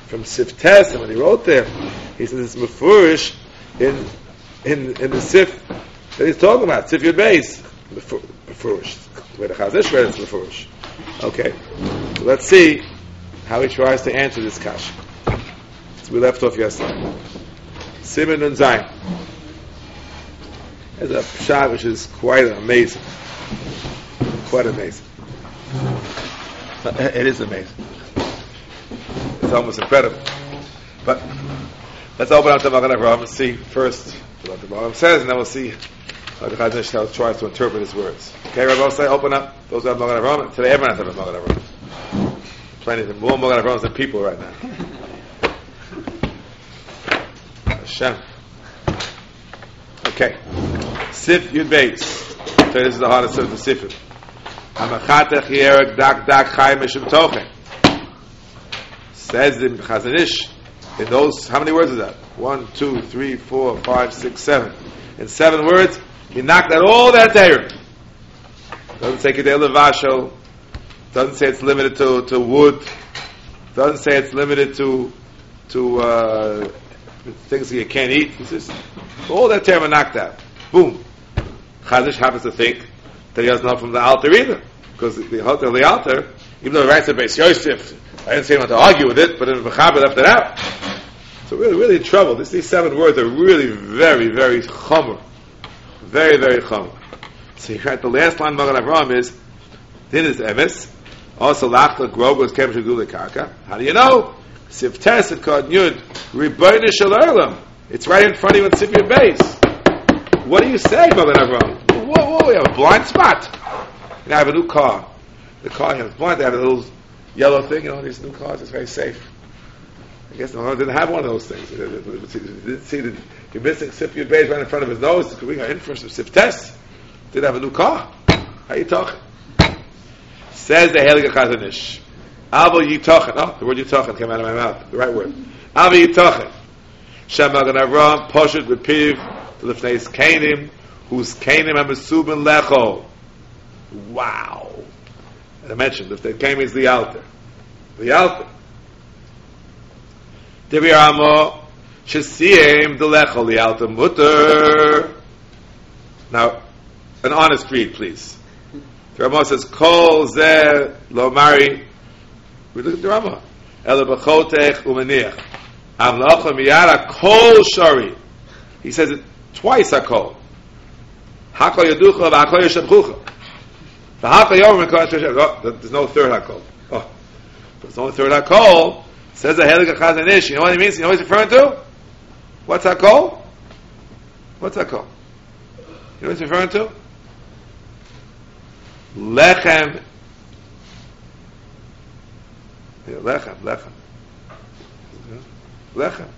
from Siftes, and when he wrote there, he says it's mefurish in the Sif that he's talking about, Sif Yud Beis, mefurish. The way the Chazon Ish read it's mefurish. Okay, so let's see how he tries to answer this kasha. So we left off yesterday. Siman Nun Zayin. There's a pshat which is quite amazing. Quite amazing. It is amazing. It's almost incredible. But let's open up the Magen Avraham and see first what the Magen says, and then we'll see how the Chazon Ish tries to interpret his words. Okay, Rabbi, say open up. Those who have Magen Avraham. Today everyone has a Magen Avraham. Plenty of more Magen Avrahams than people right now. Hashem. Okay. Sif Yud Beis. So this is the hardest of the Sifim. Hamachatech Yerek Dak Dak Chai Mishum Tochen. Says the Chazon Ish in those, how many words is that? 1, 2, 3, 4, 5, 6, 7. In 7 words, he knocked out all that Torah. Doesn't say Kedei Levasho. Doesn't say it's limited to wood. Doesn't say it's limited to things that you can't eat. He says all that Torah knocked out. Boom. Chazon Ish happens to think that he doesn't know from the Alter either, because the Alter, even though he writes about Beis Yosef, I didn't say he wanted to argue with it, but in Mechaber left it out. So really in trouble. These 7 words are really very, very chomer. Very, very chomer. So you write the last line of Magen Avraham is, Din is emes, also lachta grogos kem shegule karka. How do you know? Sif tes et kod yud, ribono shel olam. It's right in front of you in Sif Yud Beis. What do you say, Magen Avraham? Whoa, we have a blind spot. And I have a new car. The car has blind, they have a little yellow thing, these new cars, it's very safe. I guess no, didn't have one of those things. He didn't see the missing Sif Yud Beis right in front of his nose. We got in for some Sif Tes. Didn't have a new car. How you talking? Says the Heilige Chazon Ish. Avo yitochen. Oh, the word yitochen came out of my mouth. The right word. Avo yitochen. Shem Magen Avraham poshet b'piv to lifneis Kainim, whose Kainim are mesubin lecho. Wow. And I mentioned, if the Kainim is the Alter. The Alter. Devi Amo shesiyim the lecho the Alter mutter. Now, an honest read, please. The Ramah says, Kol zeh lo mari. We look at the Ramah. Ela b'chotech u'meniach. Am la'ocha miyara kol shari. He says it twice, HaKol. HaKol yaducha v'HaKol yashabchucha. V'HaKol yom v'HaKol yashabchucha. There's no third HaKol. Oh. There's no third HaKol. Says the Heilige Chazon Ish. You know what he means? You know what he's referring to? What's HaKol? What's HaKol? You know what he's referring to? Lechem. Yeah, lechem. Lechem.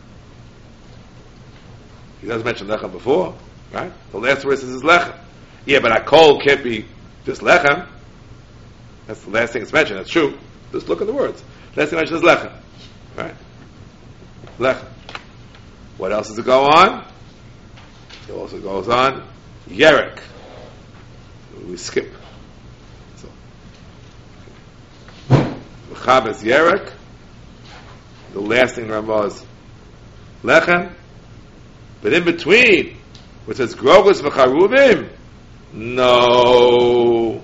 He doesn't mention lechem before, right? The last verse is lechem. Yeah, but HaKol can't be just lechem. That's the last thing it's mentioned. That's true. Just look at the words. Last thing mentioned is lechem. Right? Lechem. What else does it go on? It also goes on Yerek. We skip. So Chab is Yerek. The last thing Ramah is Lechem. But in between, which says Grogos v'Charubim, no.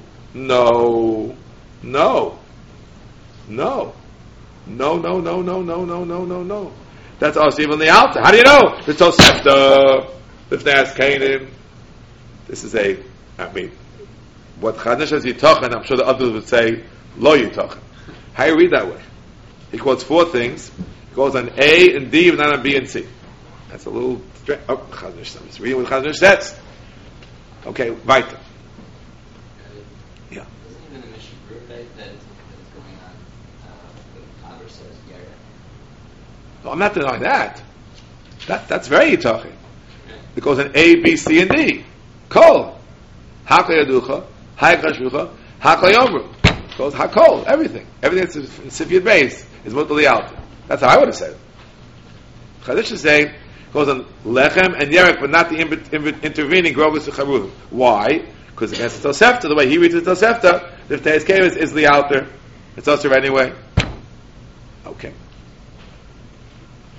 That's also even the Alter. How do you know? The Tosefta, the Fnei Kainim. This is what Chazon Ish says Yitochen, I'm sure the others would say Lo Yitochen. How do you read that way? He quotes 4 things. He goes on A and D, but not on B and C. That's a little strange. Oh, Chazon Ish, I'm just reading what Chazon Ish says. Okay, weiter. Yeah. Isn't even the Mishnah prove that it's going on? The Chaber says Yerek. No, I'm not denying that. That's very Yitochen. It goes on A, B, C, and D. Kol. Hakol Yaducha, Hayach Hashvucha, Hakol Yomru. It goes Hakol, everything. Everything that's in Sif Yud Beis is Mutal Alter. That's how I would have said it. Chazon Ish is saying, it goes on Lechem and Yerek, but not the intervening Grogos V'Charuvim. Why? Because against the Tosefta, the way he reads the Tosefta, the Teis Kevis is the Alter. It's also right anyway. Okay.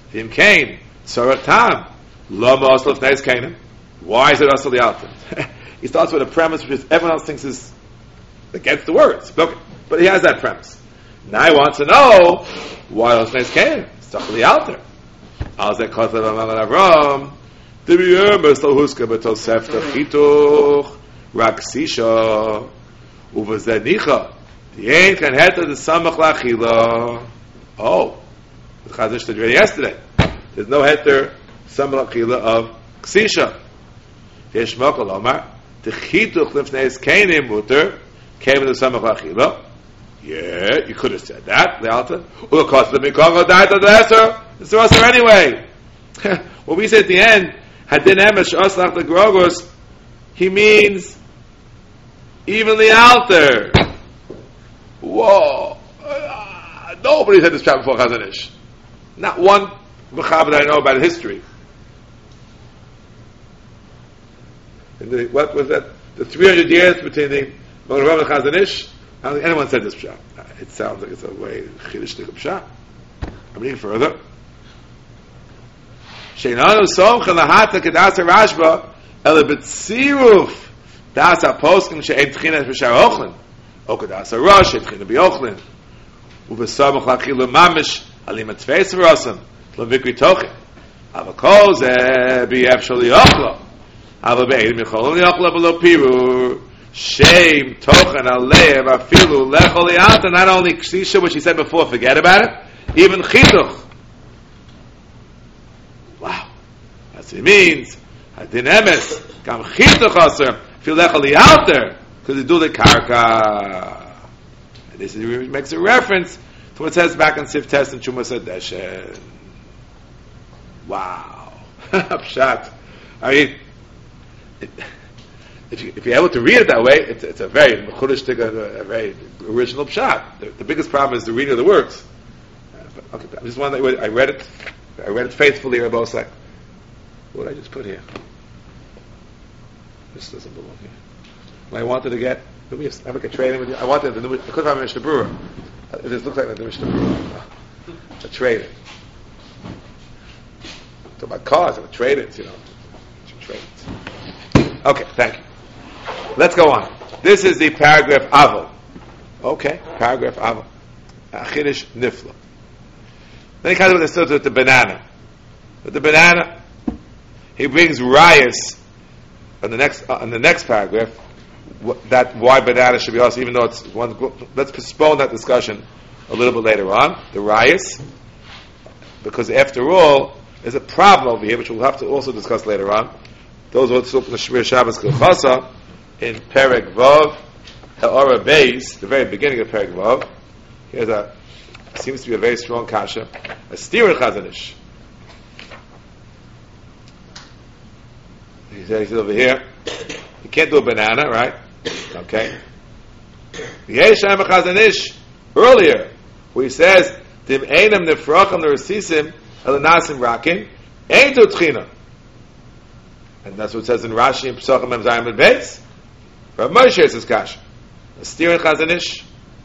Vim Kain, Tzorach Tam, Lama Asal Fnei Kainim. Why is it Asal the Alter? He starts with a premise which everyone else thinks is against the words. But he has that premise. Now he wants to know why Asal Fnei Kainim. It's Asal the Alter. Alzeh Kotel Amal Avram, Dibiyur Besal Huska Betosefta Chituch, Raksisha, Uvazeh Nicha, the Ein Kan Heta the Samach Lachila. Oh, the Chazon said yesterday. There's no heter Samach Lachila of Ksisha. Yesh Mokal Omar, the Chituch Lifneis Kainim Mutter, came in the Samach Lachila. Yeah, you could have said that, the Alta. Of course, the Mikong died of the Esser. It's the Esser anyway. What we say at the end, Hadin Emesh Oslach the Grogos, he means even the Alter. Whoa. Nobody said this chapter before Chazon Ish. Not one Mechaber that I know about history. What was that? The 300 years between the Magen Avraham and Chazon Ish? I don't think anyone said this pshat. It sounds like it's a way chiddushnik pshat. I'm reading further. Sheinanu somcha lahata kedas Rashba el betziruf das aposkim she'en tchina b'shar ochlin o kedas Rosh she'en tchina b'ochlin ubesamach lachil mamish alim atzveis v'rosam l'vikri tochin avakol zeh b'yef shali ochla ava be'edim yicholim yochla below pirur Shame, Tochen, Alev, Afilu, Lechol, Yanta, not only Ksisha, which he said before, forget about it, even Chituch. Wow. That's what it means. Hadin Emes, Gam Chituch Aser, Fil Lechol, Yanta, because they do the Karka. And this makes a reference to what it says back in Sif Test and Chumas Adeshen. Wow. Pshat. I mean, if you're able to read it that way, it's a very mechudesh, a very original pshat. The biggest problem is the reading of the words. Okay, I just wanted. I read it faithfully. Rabbi Osek. What did I just put here? This doesn't belong here. What I wanted to get. Let me have a training with you. I wanted the I couldn't find a Mishnah Berurah. It just looks like the Mishnah Berurah. A training. Talk about cars. I'm a trade it. Trade it. Okay, thank you. Let's go on. This is the paragraph Aval. Okay, paragraph Aval. Chiddush Nifla. Then he comes with the banana. With the banana, he brings rayas on the next paragraph. That why banana should be also, even though it's one. Let's postpone that discussion a little bit later on. The rayas, because after all, there's a problem over here which we'll have to also discuss later on. Those who look in the Shmir Shabbos Kilchasa in Perek Vav, Ha'ara Beis, the very beginning of Perek Vav, here's seems to be a very strong kasha, a steer in Chazon Ish. He says over here, you can't do a banana, right? Okay. Yesh Sham Chazon Ish earlier, where he says, Dim Einam Nefracham Neresisim El Nasim Rakin, Ein Tu Tchina. And that's what it says in Rashi and Pesachim Mem Zayin and Beis. Rav Moshe says kasha. A steer in Chazon Ish.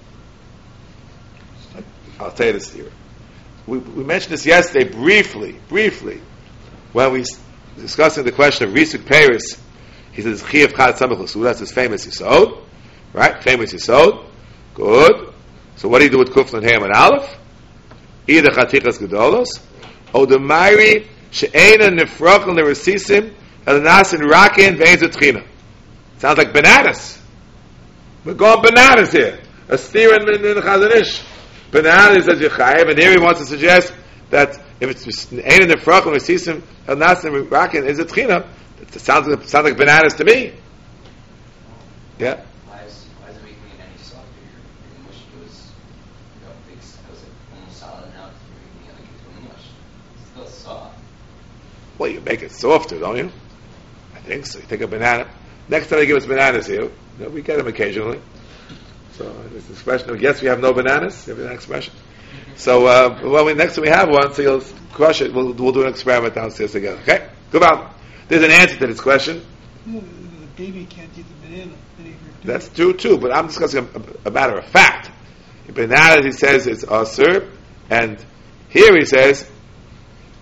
I'll tell you the steer. We mentioned this yesterday briefly, when we discussing the question of Risuk Paris. He says Chiyav Chad Samach L'Suda. That's his famous Yisod, right? Famous Yisod. Good. So what do you do with Kuflan Ham and Aleph? Either Chatichas Gedolos, or the Mairi She'ena Nefrachel Neresisim El Nasin Rakin Ve'ez Tchina. Sounds like bananas. We're going bananas here. A steer in the Chazon Ish. Bananas as Yechayev, and here he wants to suggest that if it's Ein in the Frach and Neresisim El Nasin Rakin is a Tchina, it sounds like bananas to me. Yeah. Why is it making it any softer? Your mush was almost solid now. You're making it into a mush. It's still soft. Well, you make it softer, don't you? I think so. You take a banana. Next time they give us bananas here, we get them occasionally. So this expression of yes, we have no bananas. You have an expression. So next time we have one, so you'll crush it. We'll do an experiment downstairs together. Okay, good on. There's an answer to this question. No, the baby can't eat the banana. That's true too, but I'm discussing a matter of fact. In bananas, he says it's asur, and here he says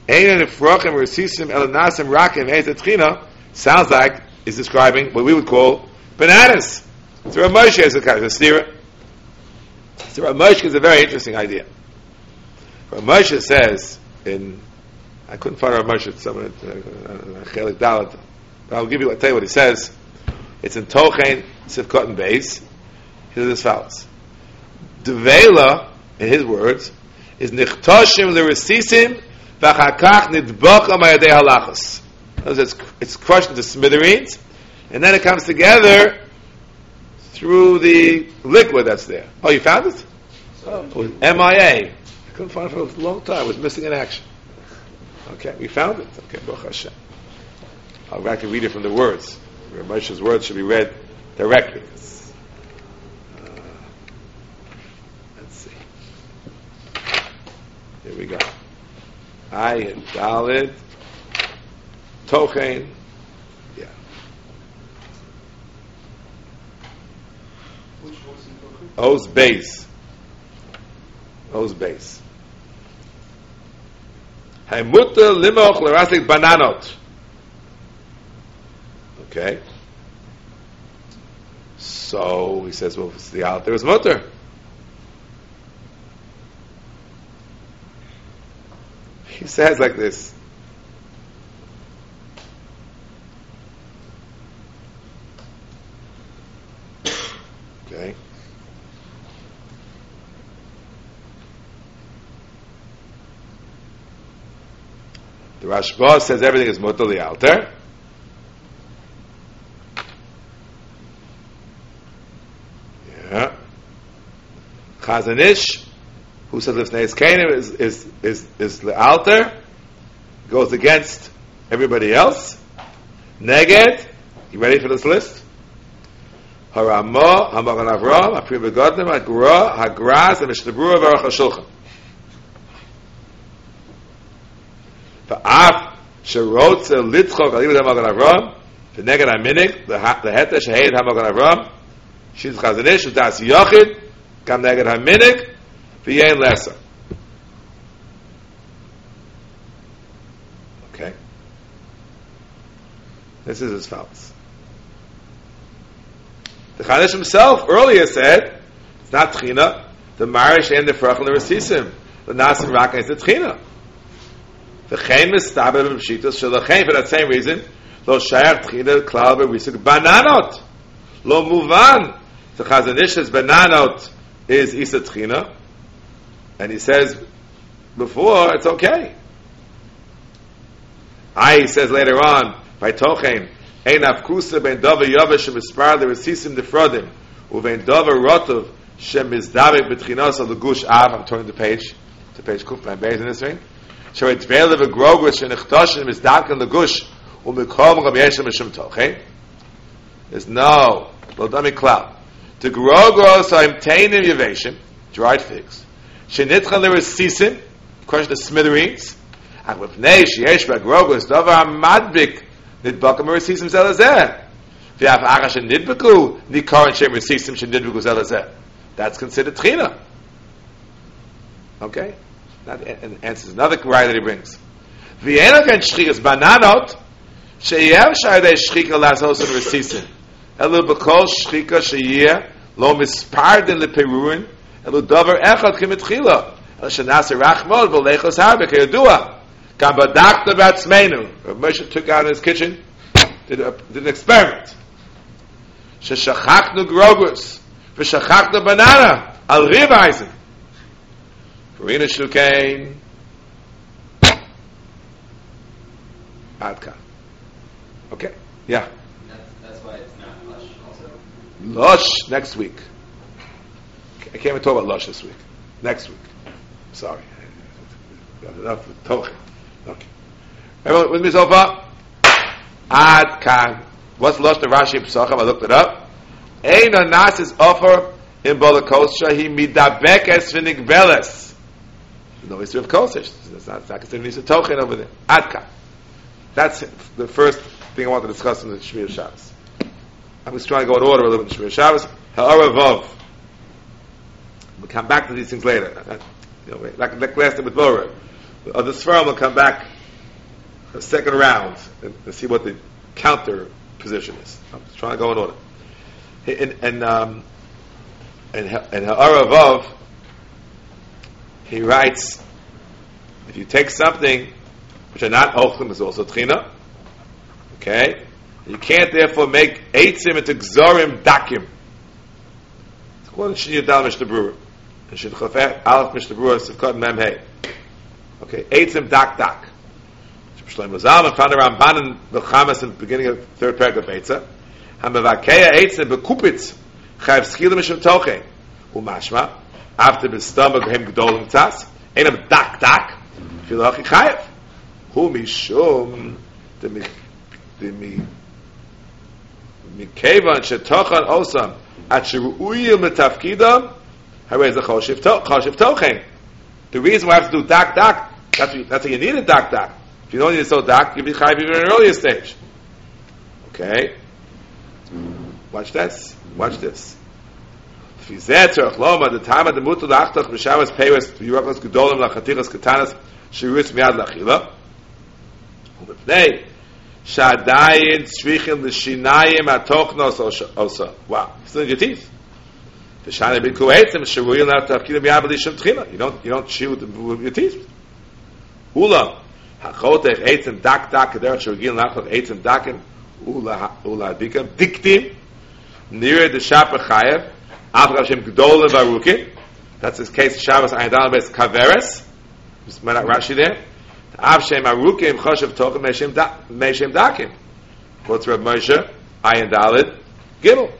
Ein nefrochim resisim el nasim rakim eis etchina sounds like is describing what we would call bananas. So Rav Moshe is a kind of a stira. So Rav Moshe is a very interesting idea. Rav Moshe says in, I couldn't find Rav Moshe somewhere, Chelik Dalet, but I'll tell you what he says. It's in Tochen Sivkot and Beis. He says as follows: Devela, in his words, is nichtoshim l'resisim v'chakach nidbokam ayadei halachos. It's crushed into smithereens, and then it comes together through the liquid that's there. Oh, you found it? Oh, it was MIA. I couldn't find it for a long time. It was missing in action. Okay, we found it. Okay, Baruch Hashem. I'll back and read it from the words. Rav Moshe's words should be read directly. Let's see. Here we go. Ayin Daled Tochen. Yeah. O's base. O's base. Haimutta limoch lerasik bananot. Okay. So he says, well, if it's the altar is mutter. He says like this. Okay. The Rashba says everything is mutter the altar. Yeah. Chazanish, who says Lifnei Kanim is the altar, goes against everybody else. Neged, you ready for this list? Haramo, Hamagan Avram, Aprim Begodnim, Hagra, Hagraz, and Mishtabura Baruch HaShulchan. Va'af Sherotze Litzchok Aliv Hamagan Avram, V'neged HaMinik, the Heta Shehed Hamagan Avram, Shiz Chazanish, Udas Yochid, Kam Neged HaMinik, V'yein Lesser. Okay. This is as follows. The Chazanish himself earlier said, it's not Tchina, the Marish and the Frach and the Resisim, the Nasim Raka is the Tchina. The Chaim is Stabel and Pshitos, so the Chaim for that same reason, Lo Shayach Tchina, Klal, Berisik, Bananot. Lo Muvan. The Chazanish says Bananot is Isa Tchina, and he says before it's okay. He says later on by Tochen Ein Afkusa Ben Dava Yava Shemispar the Resisim Defrodim Uvein Dava Rotov Shemizdavik Betchinos of the Gush Av. I'm turning the page to page Kufman Beis in this thing. So it's Vele V'Grogos Shenichtoshin Mizdavik in the Gush Umikom Rabbi Yeshem Mishum Tochen. There's no Lodami Klal. The Grogos are Imtainim Yaveshim, dried figs. Shenitcha there is Sisim, crushed the smithereens. And with Neish, Yesh, Grogos, Dover Madbik, Nidbakam Resisim Zelazeh. V'yaf Achash and Nidbaku, Nikar and Shem Resisim Shenidbaku Zelazeh. That's considered Tchina. Okay? That answers another right that he brings. V'yen again Shchikas Bananot, Sheyev Shayadei Shchika Lazos and Resisim. Elu B'kol Shchika Sheyeh, Lo Mispardin Leperuin, Elu Dover Echad Kimitchila, El Shanasa Rachmod, V'lechos Harbe, Kayadua. Kam Badakta Batzmeinu. Moshe took out in his kitchen, did an experiment. Sheshachachnu Grogus, V'shachachnu Banana, Al Rivaisen. Farina Shukain. Adka. Okay, yeah. That's why it's not lush also? Lush next week. I can't even talk about lush this week. Next week. Sorry. Got enough with Tochen. Okay. Everyone with me so far? Ad kan. What's lush the Rashi Pesachim? I looked it up. Ein anas is offer in Bolakosha. He midabekes v'nigbeles. No history of kosher. It's not considered Nisa Tochen over there. Ad kan. That's the first thing I want to discuss in the Shmir Shabbos. I'm just trying to go in order a little bit in Shmir Shabbos. Ha'ara Vav. We'll come back to these things later. Like last time with Bora. The Sfarim will come back a second round and see what the counter position is. I'm just trying to go in order. And Ha'ara Vav, he writes, if you take something which are not ochlim, is also tchina. Okay, you can't therefore make eitzim into gzorim dakim. It's called Shin Yudal Mishnah Berurah. And Shin Chafet Aleph Mishnah Berurah Sivkot Mem Hey. Okay, eitzim dak. Shlomo Zalman found a Ramban in the Chamas in the beginning of the third paragraph of Eitzah. Hamavakeya eitzim bekupitz chayav schila mishum toche umashma after b'stomach hem gdolim tzas enam dak filachi chayav hu mishum the mikevan shetochan osam at sheruuyim letafkidam harei ze choshev tochen. The reason why I have to do dak, that's what you need a dak. If you don't need it so dak, you'll be chayav even in an earlier stage. Okay? Watch this. The time of the mutu lachtach b'shavas peiros v'yurachos gedolim lachatichas katanas shiruis miad lachila. U'mepnei shadayin tzrichim l'shinayim atochnos osa. Wow, still in your teeth. The shana b'ku eitzim shiruyim la'tafkidim miad b'lishim tchila. You don't chew with your teeth. Ulam hachotech eitzim dak kederach shirugin lachot eitzim dakim ula dikam diktim near the shapa chayev after Hashem gdolim barukim. That's his case. Shabbos ayin daled bes kaveres. Just met out Rashi there. Avshem arukim choshev tochim meishem dakim. Quotes Reb Moshe ayin daled gimel.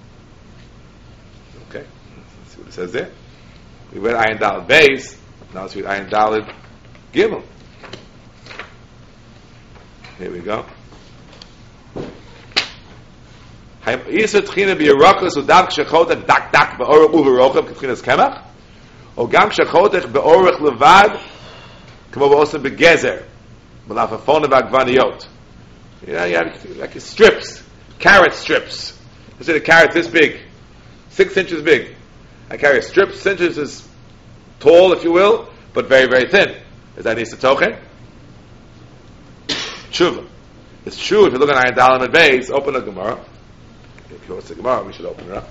Okay, let's see what it says there. We read ayin daled beis. Now let's read ayin daled gimel. Here we go. Yisur tchina b'yerakas udav k'shechotech dak b'orech uverochem k'tchinas kemach o gam k'shechotech b'orech levad k'mo b'osem b'gezer b'lafafon v'agvaniyot. You have like strips, carrot strips. I said a carrot this big, 6 inches big. I carry a strip, 6 inches is tall, if you will, but very, very thin. Is that Yisur tochen? Tshuva. It's true if you look at Ayin Dalam and Beis, open the Gemara. If you want the Gemara, we should open it up.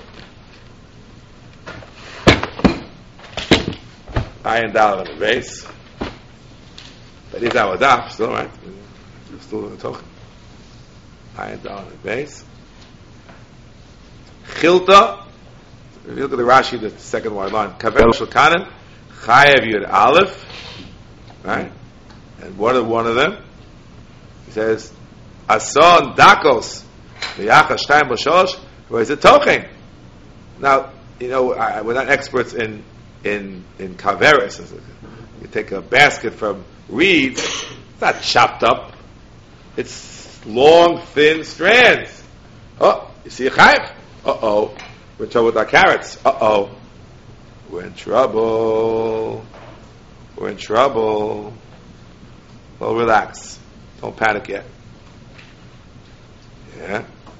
Ayin Dalam and Beis. That is our daf, still right? We're still in the token. Ayin Dalam and Beis. Chilta. If you look at the Rashi, the second wide line. Kavel Shulkanen. Chayev Yud Aleph. Right? And what are one of them? He says, Ason Dakos, V'yachas Shtayim B'shosh, where is it tochen? Now, we're not experts in kaveres. You take a basket from reeds, it's not chopped up. It's long, thin strands. Oh, you see a chayv? Uh-oh. We're in trouble with our carrots. Uh-oh. We're in trouble. Well, relax. Don't panic yet. Yeah.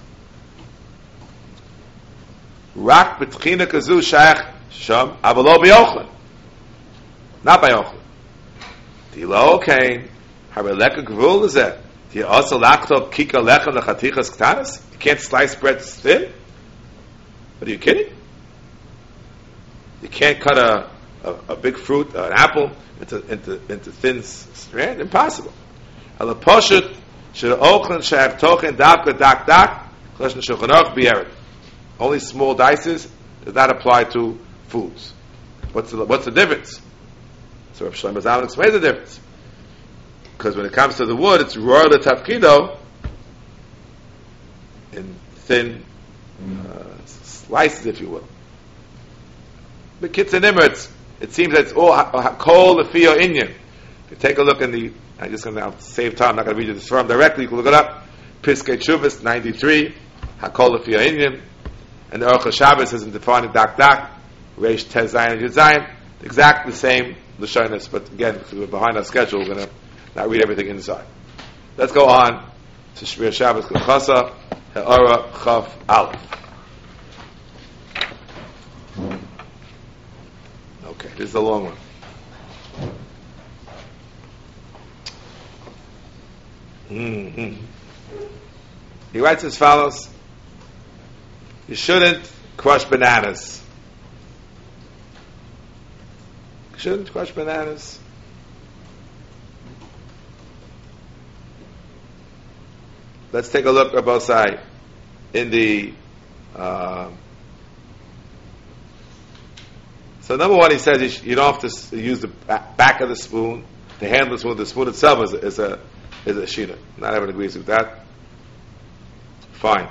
Rak betchina kazu shayach sham avalo b'yochlin. Not by ochlin. Tilo kain hareleka gvul is that. Do you also lachto kika lechem lechatichas ktanis? You can't slice bread thin? What are you kidding? You can't cut a big fruit, an apple, into thin strand? Impossible. Ala poshut should ochlin shayach tochen davka dak choshen shulchan aruch b'yered. Only small dices does not apply to foods. What's the difference? So Rav Shlomo Zalman explains the difference. Because when it comes to the wood, it's royal tafkido in thin slices, if you will. The kitzur nimrutz, it seems that it's all kol lefiyo inyan. If you take a look in the, I'm just going to save time, I'm not going to read you this from directly, you can look it up. Piskei Teshuvos 93, hakol lefiyo inyan. And the Aruch HaShabbos is in defining dak, reish tez zayin yud zayin, exactly the same Lashonos, but again, if we were behind our schedule, we're going to not read everything inside. Let's go on to Shmir Shabbos K'chasa, Ha'ara Chaf Aleph. Okay, this is a long one. Mm-hmm. He writes as follows: you shouldn't crush bananas. You shouldn't crush bananas. Let's take a look at both sides. In the so number one, he says you don't have to use the back of the spoon to handle the spoon. The spoon itself is a shina. Not everyone agrees with that. Fine.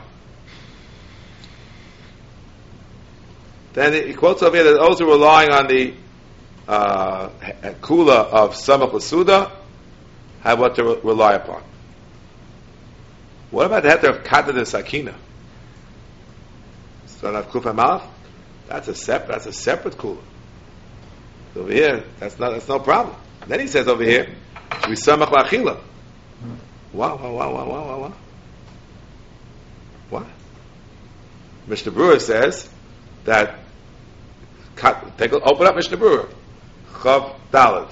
Then he quotes over here that those who are relying on the kula of samach l'suda have what to rely upon. What about the heter of kata de sakina? So not kufa malach. That's a separate kula. Over here, that's no problem. And then he says over here, we samach la'achila. Wow. What? Mishnah Brewer says that. Open up Mishnah Brewer. Chav Daled.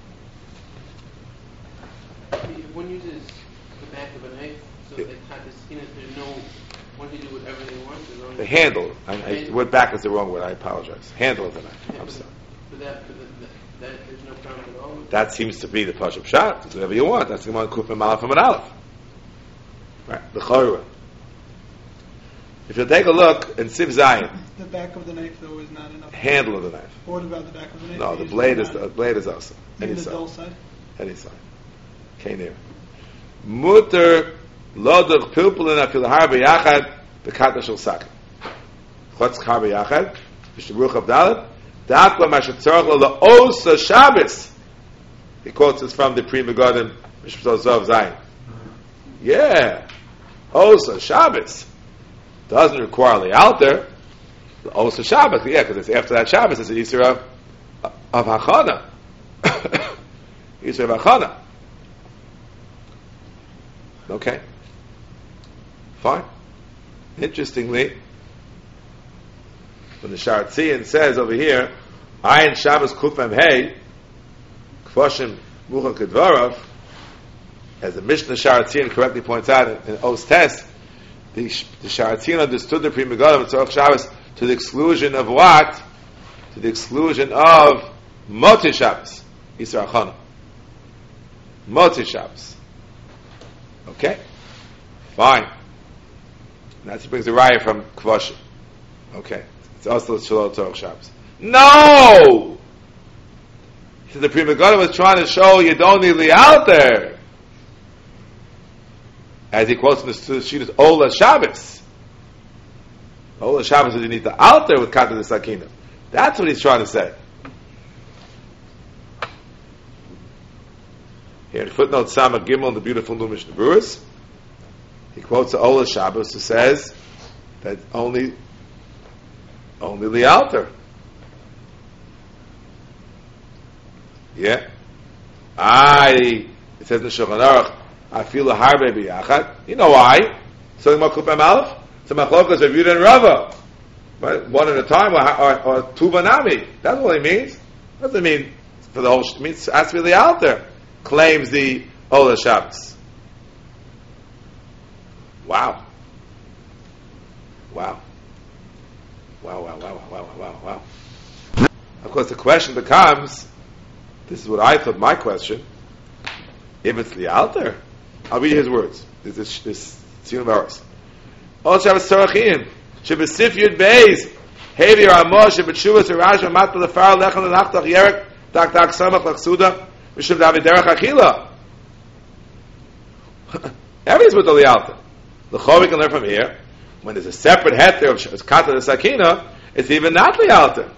One uses the back of a knife, so they cut the skin. There's no one can do whatever they want. The handle. The word back is the wrong word. I apologize. Handle of the knife. I'm sorry. But that there's no problem at all. That seems to be the Pashup Shot. Do whatever you want. That's the one Kuf and Malach from an Aleph. Right. The Chorua. If you take a look in Siv Zayin, The back of the knife, though, is not enough. handle of the knife. What about the back of the knife? No, the Usually blade is also not. any Even the dull side. side? Any side. Kein Mutter lodach pilpulin afil har b'yachad b'kata shel sakin. Chotz har b'yachad b'shibruch avdalet dafka mashetzorach lo la'osa Shabbos. He quotes this from the Pri Megadim Mishpat Zov Zayin. Yeah, Osa Shabbos doesn't require the altar. The Osa Shabbos, yeah, because it's after that Shabbos. It's an Yisra of Hachana. Yisra of Hachana. Okay, fine. Interestingly, when the Sharatzian says over here, Ayin Shabbos Kufem Hey, Kvoshim Mucha Kedvarav, as the Mishnah Sharatzian correctly points out in Os Test, the Sharatzian understood the Pri Megadim and Tzorach Shabbos to the exclusion of what? To the exclusion of Motzi Shabbos, Yisra Achana. Motzi Shabbos. Okay? Fine. Now he brings a raya from Kvoshim. Okay. It's also Shalom Tzorach Shabbos. No! He said the Pri Megadim was trying to show you don't need the altar. As he quotes in the Shittas, Ola Shabbos. Ola Shabbos is you need the altar with Kata de Sakina. That's what he's trying to say. Here in footnote Sama Gimel in the beautiful new Mishnah Brewers, he quotes the Ola Shabbos who says that only the altar. Yeah. It says in the Shulchan Aruch, I feel a harbe biyachad. You know why? So the Makupem Aleph, so Machlokas of Yudah and Rava, but one at a time, or two banami. That's what it means. Doesn't mean for the whole. It means has to be the altar. Claims the Ola Shabbos. Wow. Of course, the question becomes. This is what I thought. My question: if it's the altar. I'll read his words. This Tziyun Baros. All Shabbos Tzorachim. Shebesif Yud Beis. Hevi Ramah. Shebetshuvas Arash. Amat Lefar Lechem Lenachtach Yerek. Tak Tak Samach Lachsuda. Mishum David Derech Achila. Everything's with the altar. The Chol we can learn from here. When there's a separate heter of Kata de Sakina, it's even not the altar.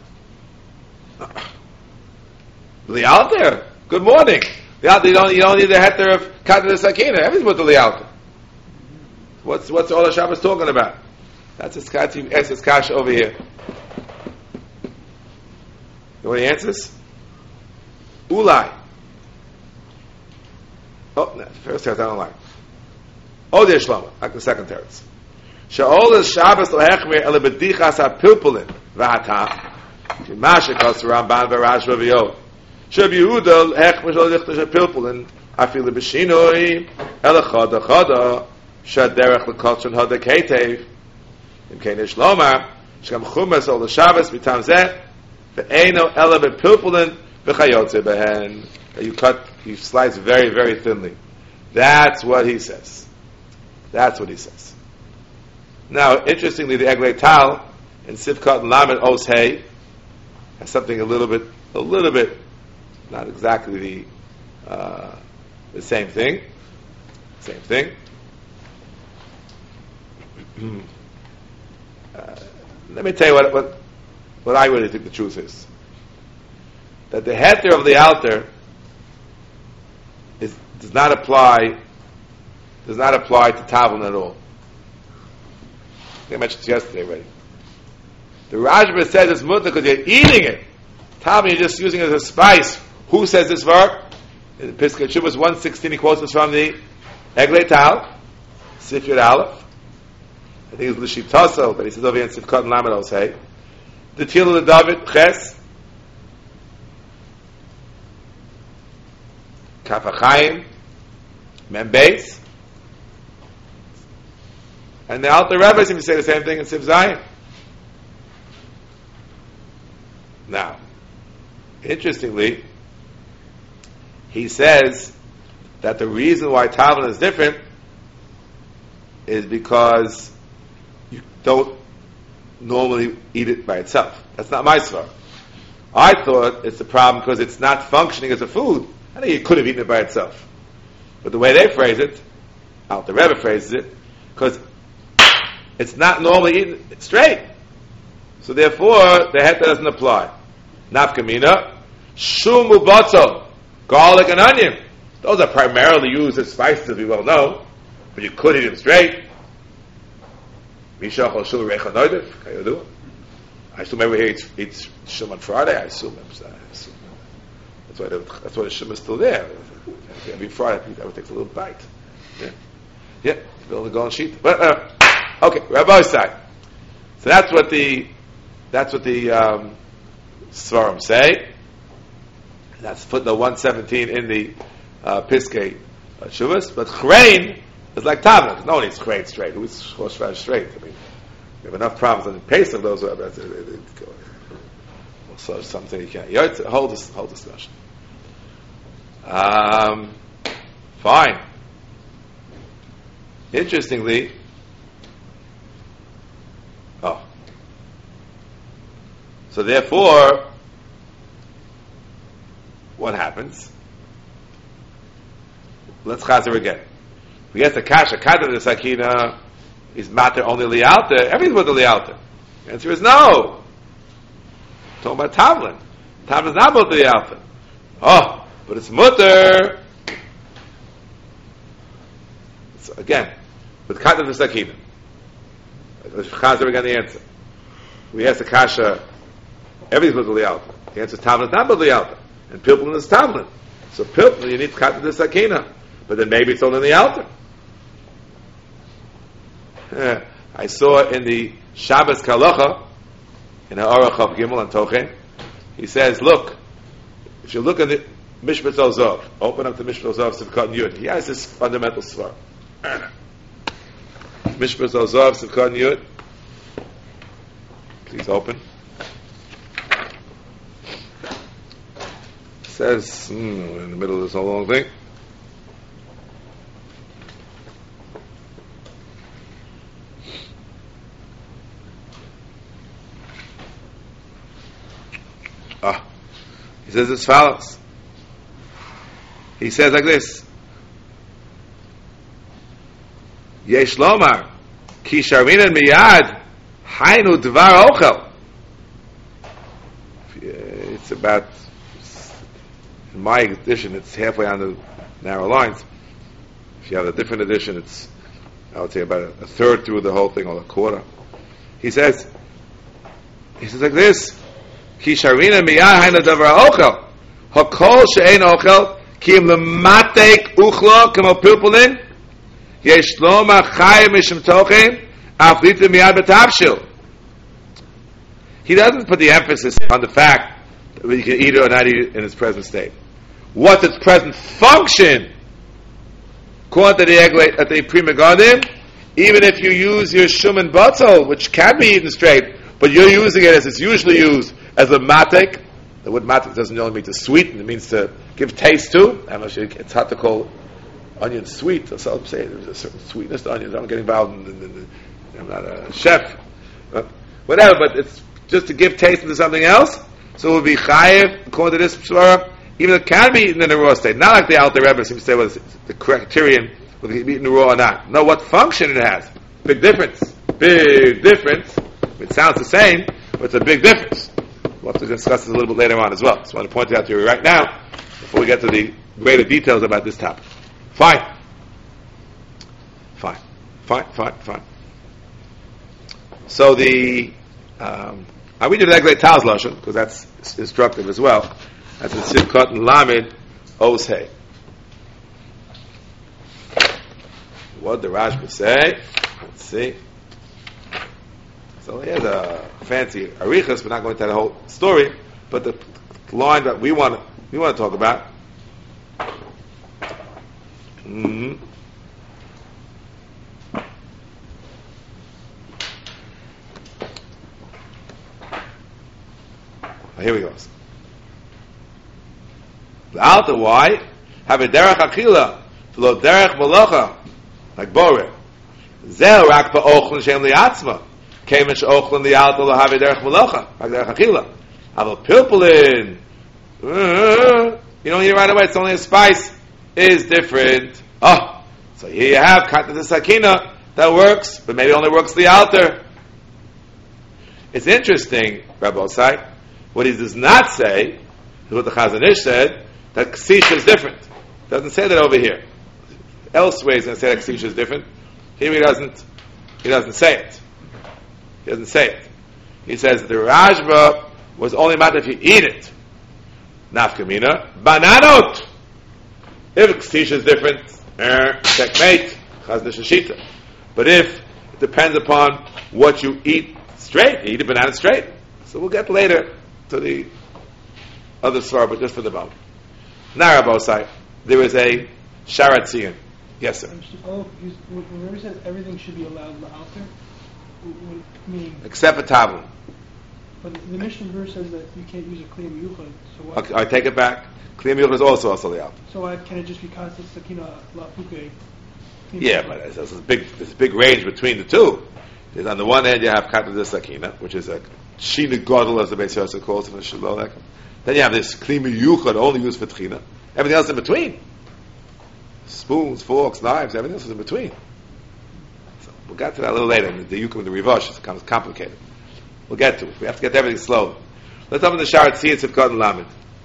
The altar. Good morning. The altar, you don't need the heter of Kata de Sakina. Everything's with the altar. What's all the Shabbos talking about? That's a Skash over here. You know what he answers? Ulai. Oh, no, first teretz I don't like. Oh, there's Shlomo. Like the second teretz. Sha'ol is Shabbos l'hechmir ele b'dichas ha'pilpulin v'hatam. Masha kos Ramban v'Rash v'Viyot. Sheb Yehuda hech mishal lichta shepilpulin afil b'shinoi ela chada chada shaderech lekotchen hada ketev im keinish lomar shkam chumas ol Shabbos mitam zeh ve'eno ela b'pilpulin v'chayotze behen. You slice very, very thinly. That's what he says. That's what he says. Now, interestingly, the Eglei Tal in Sivkot and Lamed Os Hey has something a little bit, not exactly the same thing. Same thing. Let me tell you what I really think the truth is. That the heter of the altar does not apply to Tavlin at all. I mentioned this yesterday already. The Rajba says it's mutter because you're eating it. Tavlin, you're just using it as a spice. Who says this verb? In Pesach Shuvas 116, he quotes this from the Eglei Tal, Sifyat Aleph. I think it's L'Shitaso, but he says over here in Sifkot and Lamed, I'll say. The Tila David Ches, Kafachayim, Membeis, and the Alter Rebbe seems to say the same thing in Siv Zayin. Now, interestingly, he says that the reason why Tavlin is different is because you don't normally eat it by itself. That's not my svar. I thought it's a problem because it's not functioning as a food. I think you could have eaten it by itself. But the way they phrase it, Alter Rebbe phrases it, because it's not normally eaten straight. So therefore, the heter doesn't apply. Nafkamina, shum ubatzo, garlic and onion. Those are primarily used as spices, as we well know, but you could eat them straight. Mishachol shul recha noidef, can you do it? I assume everyone here eats shum on Friday, I assume. That's why the shum is still there. Every Friday, everyone takes a little bite. Yeah, be able to go and sheet. But okay, Rabbi side. So that's what the Svarim say. That's footnote 117 in the Piskei Shuvas. But Chrein is like Tavlin, because no one eats Chrein straight. Who eats horseradish straight? I mean, we have enough problems on the pace of those. So something you can't. Hold discussion. Fine. Interestingly, so therefore, what happens? Let's chazer again. We get the kasha kada the sakina is matter only lialta. Everything's with the lialta. The answer is no. Talking about Tavlin. Tavlin's not about the lialta. Oh, but it's mutter. So again, with kada the sakina. Let's chazer again the answer. We ask the kasha. Everything's with the lialta. The answer is Tavlin's not about the lialta. And pilpulin is Tavlin. So pilpulin, you need kata de sakina. But then maybe it's only in the altar. I saw in the Shabbos Kalacha, in the Aruch of Gimel and Tochen, he says, look, if you look at the Mishpat Zov, open up the Mishpat Zov, Sivkot and Yud, he has this fundamental svar. Mishpat Zov, Sivkot and Yud. Please open. Says in the middle of this whole long thing. He says as follows. He says like this. Yesh lomar ki sharminan miyad hainu dvar ochel. It's about, in my edition, it's halfway on the narrow lines. If you have a different edition, it's, I would say, about a third through the whole thing, or a quarter. He says like this: Ki sharina miyad hainu davar ochel, hakol she'ein ochel, ki im lematek uchlo kemo pilpulin, yesh lomar chayim mishum tochen, af lita miyad betavshil. He doesn't put the emphasis on the fact whether you can eat it or not eat it in its present state. What's its present function? According to the Pri Megadim, even if you use your shum and batzol, which can be eaten straight, but you're using it as it's usually used, as a matek. The word matek doesn't only mean to sweeten, it means to give taste to. It's hard to call onion sweet, or so I'm saying there's a certain sweetness to onions. I'm getting involved I'm not a chef. Whatever, but it's just to give taste into something else. So it would be chayev, according to this psara, even though it can be eaten in a raw state. Not like the Alter Rebbe seems to say whether it's the criterion, whether it can be eaten raw or not. No, what function it has. Big difference. Big difference. It sounds the same, but it's a big difference. We'll have to discuss this a little bit later on as well. So I want to point it out to you right now, before we get to the greater details about this topic. Fine. So the I read you the Eglei Tal's Lashon, because that's instructive as well. That's in Sivkot and Lamed Oz Hey. What did the Rashba say? Let's see. So here's a fancy arichas. We're not going to tell the whole story, but the line that we want to talk about. Here we go. The altar, why? Have a derech achila, lo derech malacha, like Boreh. Zel rak ba'ochlin shem li'atzma. Came in she'ochlin the altar, lo have a derech malacha, like derech achila. Aval pilpulin. You don't eat it right away, it's only a spice. Is different. Oh, so here you have kata the sakina, that works, but maybe only works the altar. It's interesting, Rabbi Osai. What he does not say is what the Chazon Ish said, that Ksisha is different. Doesn't say that over here. Elsewhere he's going to say that Ksisha is different. Here he doesn't say it. He doesn't say it. He says that the Rajba was only matter if you eat it. Nafkamina, bananot. If Ksisha is different, checkmate, Chazon Ish Shita. But if it depends upon what you eat straight, you eat a banana straight. So we'll get later to the other story, but just for the moment. Now, Rabosai, there is a Sharat Tzion. Yes, sir. Whenever it says everything should be allowed in the altar, meaning except for Tavlin. But the Mishnah verse says that you can't use a Kli Miyuchad. So why? Okay, I take it back. Kli Miyuchad is also the altar. So why can it just be Kasset Sakina La Puke? Yeah, but there's a big range between the two. There's on the one hand you have Kata de Sakina, which is a Shina Godel, as the Beis Yosef calls it in Shalom. Then you have this Kli Miyuchad, only used for Tchina. Everything else in between. Spoons, forks, knives, everything else is in between. So we'll get to that a little later. The Yukim, the Rivosh, it becomes complicated. We'll get to it. We have to get everything slowly. Let's open the Sharat Tzion Sivkot and Lamed.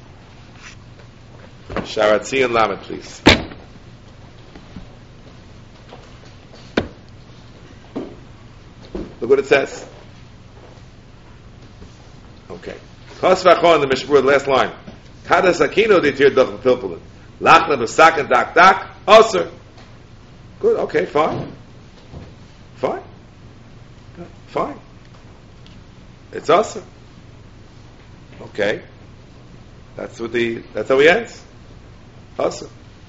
Sharat Tzion Lamed, please. Look what it says. Okay. Kos v'achon, the Mishmur, the last line. Kada sakino ditir doch pilpulin. Lachna b'sakin dak dak, osir. Good, okay, fine. It's osir. Okay. That's how he ends. Osir.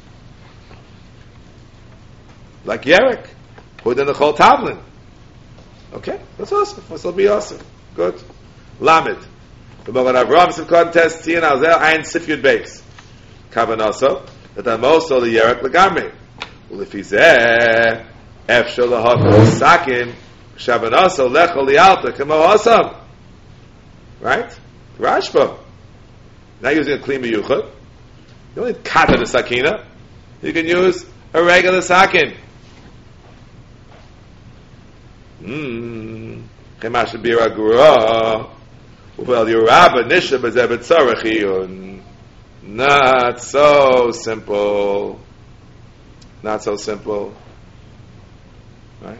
Like Yerek. Put in the Chol Tavlin. Okay, that's awesome. That'll be awesome. Good. Lamed. The Mogan Avram Sivkot test Tzion Alzel Ein Sifyud Beis. Kavanaso that Amoso the Yerek Legamri. Ulifizeh Efshel Lahot Sakim Shavanaso Lechol Lialta Kamo Osam. Right? Rashba. Now using a Kli Miyuchad. You don't need Kata the Sakina. You can use a regular Sakin. Chemash Bira Gura. Well, your Rabba Nisha Bezebet Sarachiyun. Not so simple. Not so simple. Right?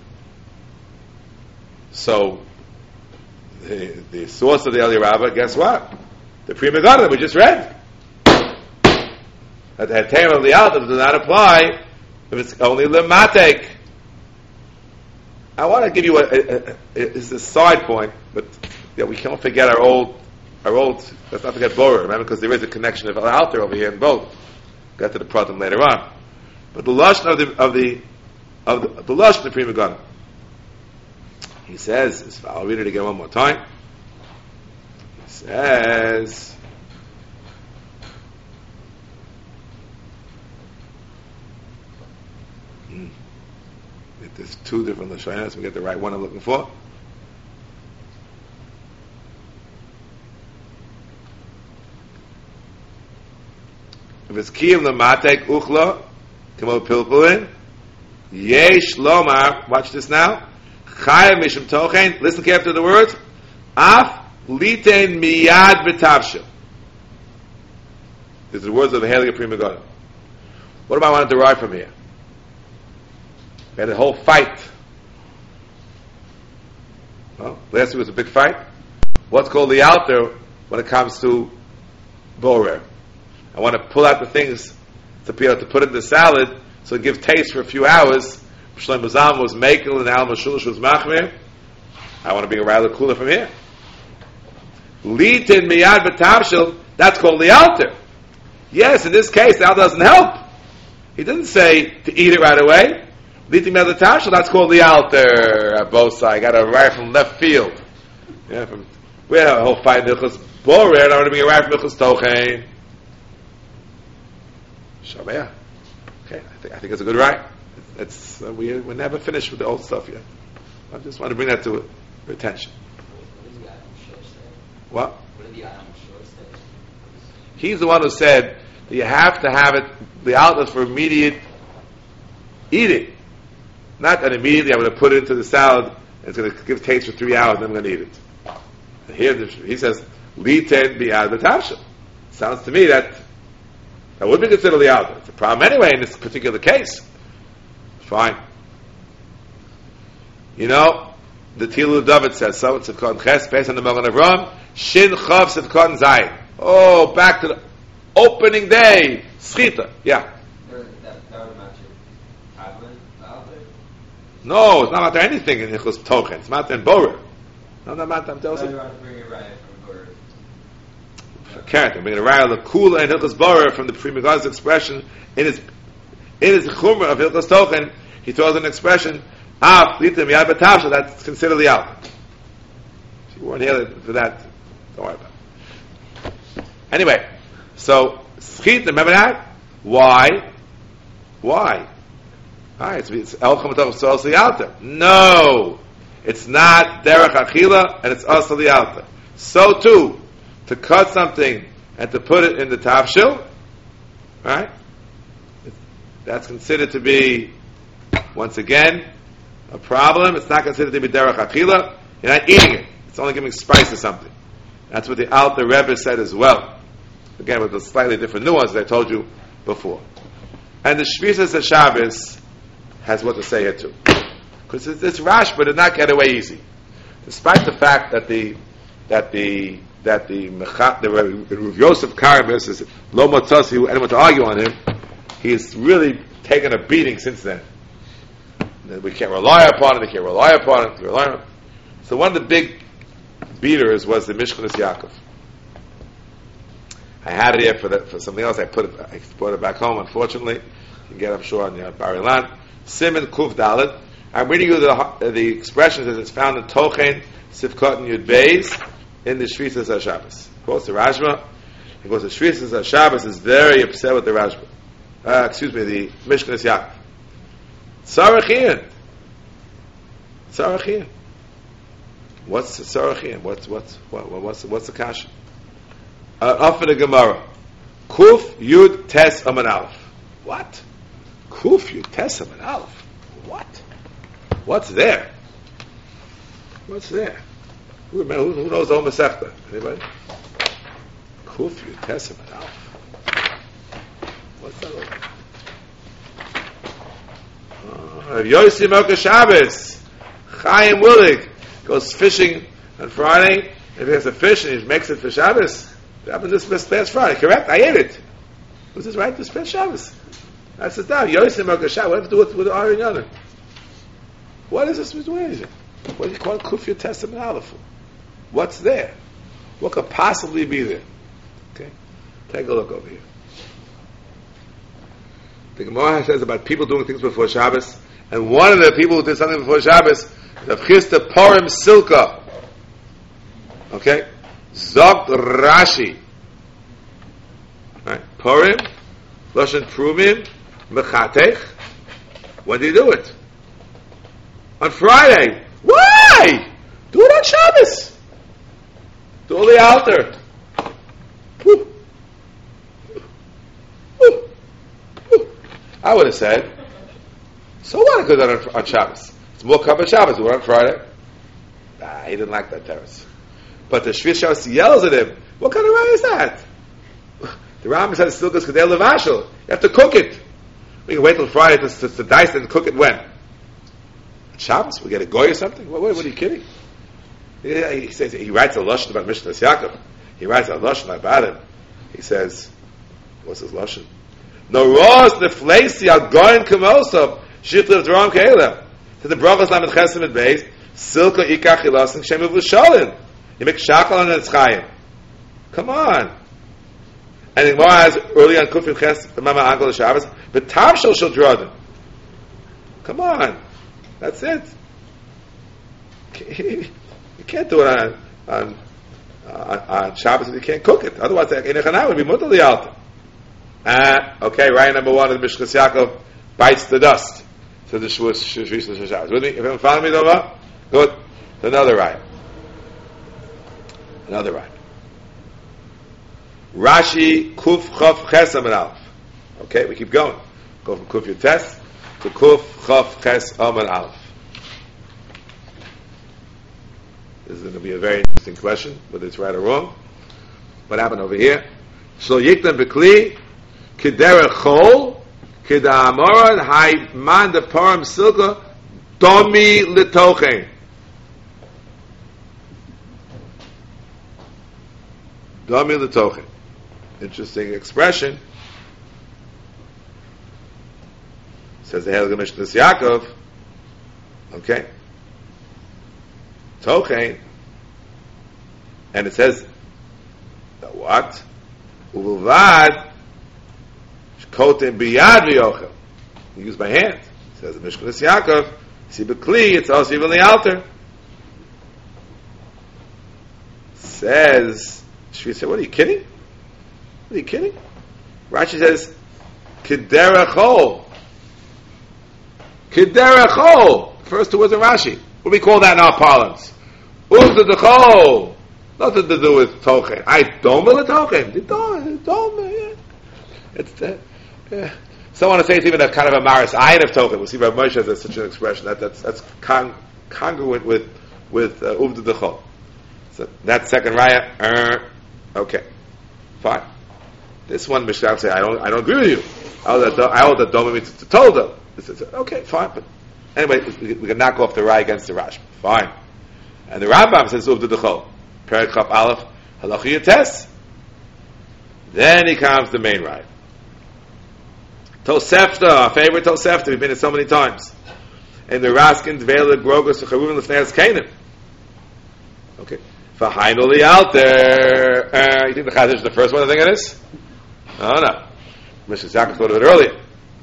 So, the source of the Eli Rabba, guess what? The Pri Megadim we just read. That the Heter of the Alta does not apply if it's only Lematek. I want to give you it's a side point, but we can't forget our old let's not forget Borer, remember, because there is a connection of altar over here in both. Get to the problem later on. But the lashon of the lashon of the Pri Megadim. He says, I'll read it again one more time. He says, there's two different lashonos. We get the right one I'm looking for. If it's kiyum lematek uchla, kamo pilpulin, yesh lomar. Watch this now. Chayim mishum tochen. Listen carefully to the words. Af litein miyad v'tavshil. These are the words of the Heilige Pri Megadim. What do I want to derive from here? We had a whole fight. Well, last week was a big fight. What's called the altar when it comes to borer? I want to pull out the things to be able to put in the salad so it gives taste for a few hours. Shlomo Zalman was makel and Al Mashulish was machmir. I want to bring a rather cooler from here. Litin miyad b'tavshil, that's called the altar. Yes, in this case, the altar doesn't help. He didn't say to eat it right away. Litin miyad b'tavshil, that's called the altar. At both sides, got a right from left field. Yeah, we had a whole fight in Hilchos Borer, and I want to bring a right from Hilchos Tochen. Shabbat. Okay, I think it's a good right. It's we're never finished with the old stuff yet. I just want to bring that to your attention. What does the Adam Shor say? What? What did the Adam Shor say? He's the one who said that you have to have it, the outlet for immediate eating. Not that immediately I'm going to put it into the salad and it's going to give taste for 3 hours and then I'm going to eat it. And here he says, Liten bi'ad b'tavshil. Sounds to me that would be considered the outlet. It's a problem anyway in this particular case. Fine. You know, the Tilu David says so. It's Sivkon Ches, based on the Magen Avraham. Shin Chav Sivkon Zayin. Oh, back to the opening day. Schita. Yeah. That would match your Adlin, the altar? No, it's not about anything in Hilchos Tochen. It's not in Borer. No, not about them. I want to bring it right from Borer. I'm bringing a raya the kula and Hilchos Borer from the Pri Megadim's expression in his chumrah of Hilchos Tochen. He throws an expression af litim yad b'tavshil. That's considered the outlet. If you weren't here for that, don't worry about it. Anyway, so schita. Remember that? Why? It's el chamatov sos the altar. No, it's not derech achila, and it's also the altar. So too, to cut something and to put it in the tavshil, right? That's considered to be, once again, a problem. It's not considered to be derech achila. You're not eating it. It's only giving spice to something. That's what the Alter Rebbe said as well. Again, with a slightly different nuance that I told you before. And the Shvisas HaShabbos has what to say here too. Because this Rashba did not get away easy. Despite the fact that the Rav Yosef Karabis is lo motzasi anyone to argue on him, he's really taken a beating since then. We can't rely upon it. So one of the big beaters was the Mishkanas Yaakov. I had it here for something else. I brought it back home. Unfortunately, you can get, I'm sure, on the Bar Ilan. Simon Kuf Dalet. I'm reading you the expressions as it's found in Tochen Sivkot and Yud Beis in the Shvisas HaShabbos. Quotes the Rashba. He goes, the Shvisas HaShabbos is very upset with the Rashba. The Mishkanas Yaakov. Sarachian. What's Sarachian? What's the kasha? Off of the Gemara. Kuf Yud Tes Aman Aleph. What? Kuf Yud Tes Aman Aleph. What? What's there? Who knows the Omer Sechta? Anybody? Kuf Yud Tes Aman Aleph. What's that over? Yossi Mocha Shabbos. Chaim Willig goes fishing on Friday. If he has a fish and he makes it for Shabbos, it happened this past Friday. Correct? I ate it. Was this right? This past Shabbos. That's it down. Yossi Mocha Shabbos. What does it have to do with the Ari Yonah? What is this? What do you call Kufya Testament Aleph? What's there? What could possibly be there? Okay, take a look over here. The Gemara says about people doing things before Shabbos, and one of the people who did something before Shabbos is Rav Chisda Purim Silka. Okay, Zogt Rashi. Right, Purim, Lashon Trumim, Mechatech. When did he do it? On Friday. Why? Do it on Shabbos. Do all the altar. Woo. Woo. Woo. I would have said, so what if I do that on Shabbos? It's more covered Shabbos. Do it on Friday. Nah, he didn't like that terrace. But the Shvius Shabbos yells at him. What kind of raya is that? The Rambam says still goes kadei levashel. You have to cook it. We can wait till Friday to dice it and cook it when? On Shabbos? We get a goy or something? What are you kidding? Yeah, he says he writes a lashon about Mishnas Yaakov. He writes a lashon about him. He says, what's his lashon? No ros nefleisi al goyin kemosov shitlev dram keilem. To the brachos lamed chesed mit beis silka ikach ilasin shemu v'sholin. You make shakal and it's chayim. Come on. And the Gemara has early on Kufim Ches Mama Angel Shabbos, but Tamshel shel Drodim. Come on, that's it. You can't do it on Shabbos if you can't cook it. Otherwise, the Enechana would be mutal the altar. Okay, right. Number one of the Mishkas Yaakov bites the dust. So the Shavuos Shabbos. With me, if you follow me, Dova, good. Another right. Another right. Rashi Kuf Chav Ches Amud Aleph. Okay, we keep going. Go from Kuf Yutes to Kuf Chav Ches Amud Aleph. This is going to be a very interesting question, whether it's right or wrong. What happened over here? Shlo Yiktan B'Kli K'derech Chol K'da Amorad Hai Man De Param Silka Domi L'Tochen. Domi L'Tochen. Interesting expression. Says the Heilige Mishnas Yaakov. Okay. Tochen. And it says that what? Uvuvad Shkotim Biyad V'yochel. You use my hand. It says the Mishnas Yaakov. See B'Kli, it's also even the altar. Says Shvi said, what are you kidding? Are you kidding? Rashi says, K'derechol. K'derechol. First two words of Rashi. What do we call that in our parlance? Uzdedechol. Nothing to do with tochen. I don't will it tochen. Don't. It's someone to say it's even a kind of a maris ayin of tochen. We'll see Rav Moshe has such an expression that's congruent with uzdedechol. So that second raya. Okay, fine. This one, Mishnah say, I don't agree with you. I hold that Doma means to told them. This is okay, fine. But anyway, we can knock off the Rai against the Rash. Fine. And the Rambam says, Uvda D'chol. Perek Chaf Aleph, Halacha Yates. Then he comes the main Rai. Tosefta, our favorite Tosefta, we've been it so many times. And the Raskin, Dveil, Grogos, Charuvim, Lefneas, Canaan. Okay. V'hainoli out there. You think the Chazal is the first one to think of this? Oh no. Mr. Yaakov thought of it earlier.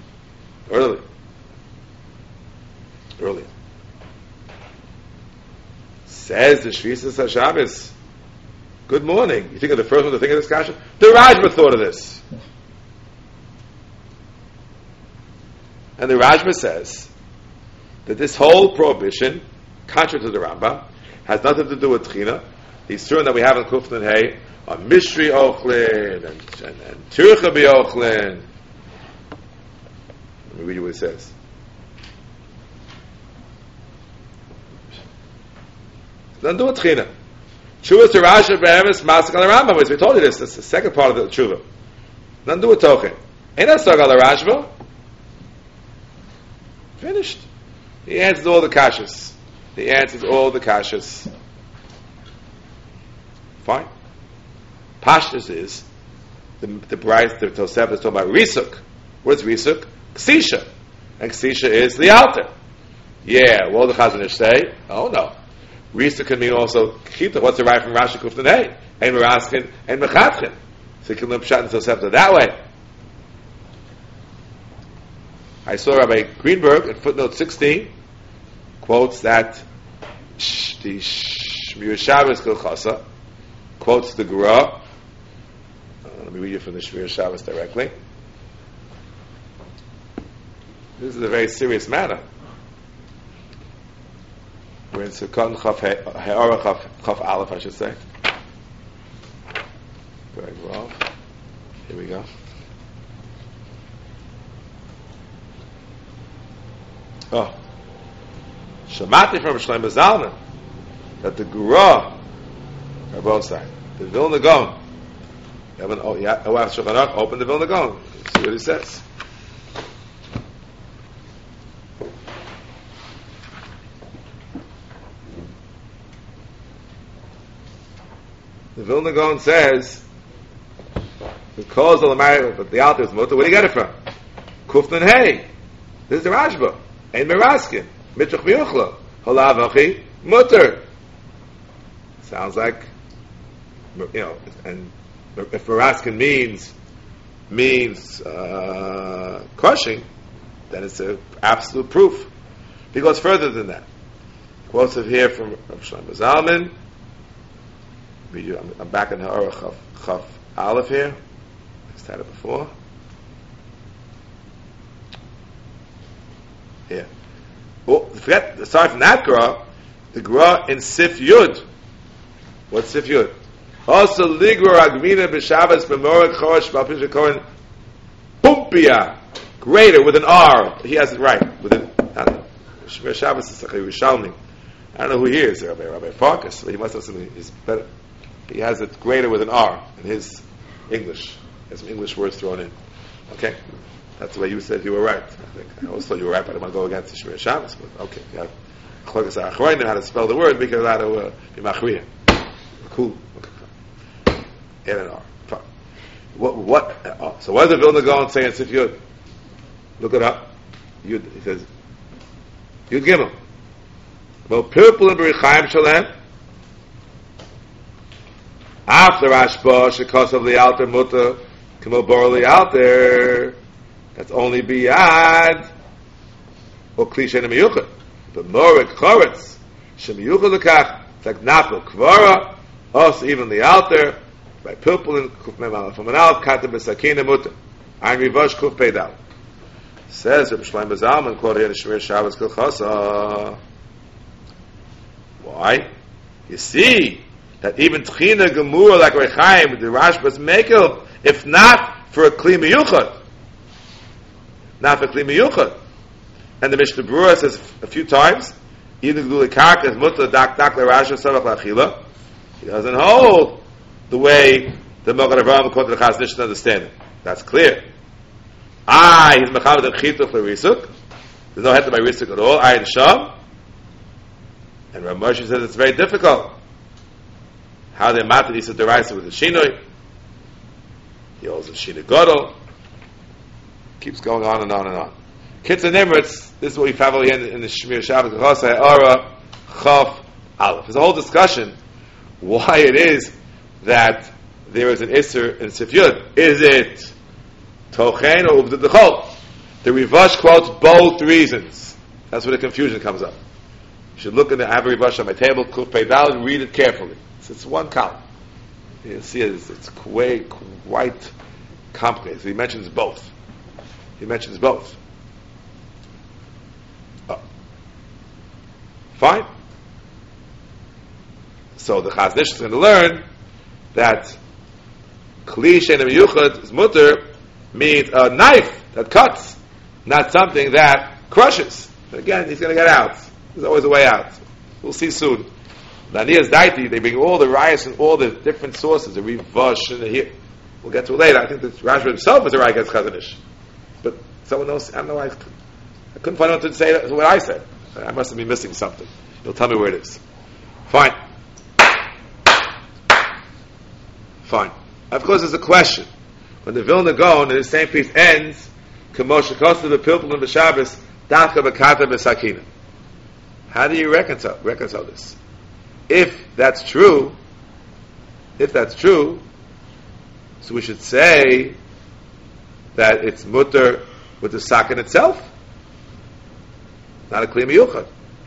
Says the Shvisas HaShabbos. Good morning. You think of the first one to think of this kasha? The Rajma thought of this. And the Rajma says that this whole prohibition, contrary to the Rambam, has nothing to do with Tchina. The Yisurim that we have in Kufnan Hay are Mishri Ochlin and Tircha B'Ochlin. Let me read you what it says. Doesn't do with Tchina. Tshuva to Rashi Be'emes Masak al Rambam. We told you this. That's the second part of the Tshuva. Doesn't do with Tochen. Ain't that Sag al Rashba? Finished. He answers all the kashas. Fine. Pashtus is the Bryce, the Tosefta is talking about Risuk. What's Risuk? Ksisha. And Ksisha is the altar. Yeah, what will the Chazon Ish say? Oh no. Risuk can mean also Chita. What's the right from Rashi Kuftan Hey? and Meraskin, and Mechatchin. So you can learn Pshat and Tosefta that way. I saw Rabbi Greenberg in footnote 16 quotes that the Shmir Shabbos Kilchasa quotes the Gra. Let me read you from the Shmir Shabbos directly. This is a very serious matter. We're in Sukkot Ha'ara Chaf Aleph, I should say. Very well. Here we go. Oh. Shamati from Shlomo Zalman that the Gra are both sides. The Vilna Gaon. You have Shulchan Aruch, open the Vilna Gaon. See what it says. The Vilna Gaon says, because of the marriage, but the altar is mutter, where do you get it from? Kufnan Hey. This is the Rashba. Ein Meraskin. Mitzvah Miyuchla. Halav Achi. Mutter. Sounds like, and if Meraskin means crushing, then it's an absolute proof. He goes further than that. Quotes it here from Shlomo Zalman. I'm back in Ha'ara Chaf Aleph here. I had it before. Here. Well, forget, aside from that Gra, the Gra in Sif Yud. What's Sif Yud? Also, Ligra Agmina B'Shabbos B'Morek Chorosh B'Alpin Shekorin Pumpia. Greater, with an R. He has it right. With an, I don't know. Shmir Shabbos is like a Rishalmi. I don't know who he is, Rabbi Farkas, but he must have something, he's better. He has it greater with an R in his English. He has some English words thrown in. Okay? That's the way you said you were right. I always thought you were right, but I don't want to go against the Shmir Shabbos. But okay, you have Chlokas HaAchronim, how to spell the word, because how to be Machriya. Cool. Okay. In an R. Fine. So what does the Vilna Gaon say in Sif Yud? Look it up. Yud, he says, Yud Gimel. Well, purple and Berichaim Shalem. After Rashba, Shekos of the Alter Mutter, Kimo Borli Alter. That's only biyad or Klishe Nemiyuchah. But Morik Choretz, Shemiyuchah Lekach, it's like Nafel Kvara, also even the Alter, by Pilpulin, Kuf Memal, from an Alf, Kata Besakina Mutter. Ein Rivash Kuf Peidal. Says Reb Shlomo Zalman, quoted here in Shmir Shabbos Kilchasa. Why? You see that even Tchina Gemura like Rechaim, the Rashba's Mekel, if not for a Kli Miyuchad, not for Kli Miyuchad. And the Mishnah Berurah says a few times, even Gdulei Karka is Mutter Dak LeRasha Savach Lachila. He doesn't hold the way the Magen Avraham according to the Chazon Ish understand it. That's clear. He's Mechamed and Chituch LeRisuk. There's no head to my Risuk at all. And Sham. And Rav Moshe says it's very difficult. How they matter Yisud Deraisa with the Shinoi. He holds the Shinoi Godel. Keeps going on and on and on. Kitzur Nimritz, this is what we travel here in the Shmir Shabbos Chosai Ara Chaf Aleph. There's a whole discussion why it is that there is an Isser in Sif Yud. Is it Tochen or Uvdud Dechol? The Rivash quotes both reasons. That's where the confusion comes up. You should look at the Aver Rivash on my table, Kuf Peidal, and read it carefully. It's one column. You see it's quite complicated. So he mentions both. Oh. Fine. So the Chazon Ish is going to learn that Kli She'eino Miyuchad is mutter means a knife that cuts, not something that crushes. But again, he's going to get out. There's always a way out. We'll see soon. Lanias Daiti, they bring all the riots and all the different sources, the Rivash and the here. We'll get to it later. I think that Rashba himself is a right against Chazon Ish. But someone else, I don't know why, I couldn't find anyone to say what I said. I must have been missing something. You'll tell me where it is. Fine. Of course, there's a question. When the Vilna Gaon in the same piece ends, K'moshe Kosta v'Pilpul and v'Shabbos, Dafka v'Kata v'Sakina. How do you reconcile this? If that's true, if that's true, so we should say that it's mutter with the sakin itself, not a kli miyuchad.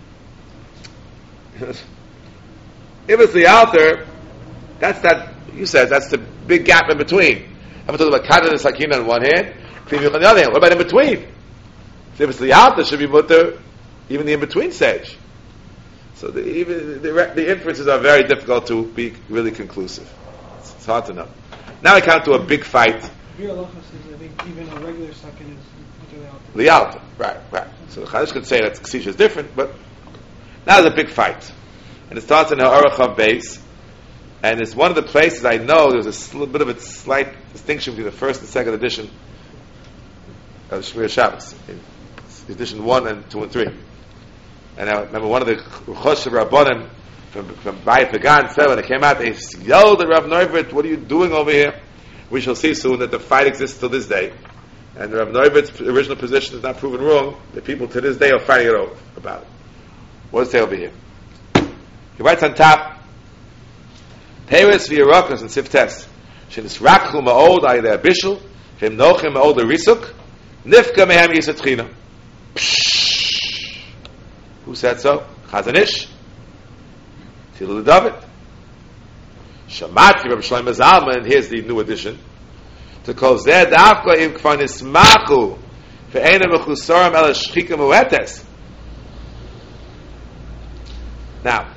If it's the altar, that's that. You said that's the big gap in between. I'm talking about kaddish and sakina on one hand, kli miyuchad on the other hand. What about in between? So if it's the altar, should be mutter, even the in between stage. So the inferences are very difficult to be really conclusive. It's hard to know. Now I come to a big fight. Your halacha says, I think even a regular sakin is mutter the altar. The altar, right. So the Chadash could say that Ksisha is different, but now there's a big fight. And it starts in the Aruch base, and it's one of the places I know there's a little bit of a slight distinction between the first and second edition of Shmir Shabbos, edition 1 and 2 and 3. And I remember one of the Chosh Rabbanim from Bayit Pagan said when it came out, they yelled at Rav Neuwirth, "What are you doing over here?" We shall see soon that the fight exists till this day. And Rav Neuwirth's original position is not proven wrong. The people to this day are fighting it about it. What does it say over here? He writes on top, Teres v'yarakas and siftes, shenisrakhu ma'od ayda abishul, v'im nochim ma'od arisuk, nifka mehem yisatchina. Who said so? Chazon Ish. Tilu David. Shamati Rabbi Shlomo Zalman, and here's the new addition. To call Zed Afka im Kfar Nismachu ve'ena mechusaram el shchika muetes. Now,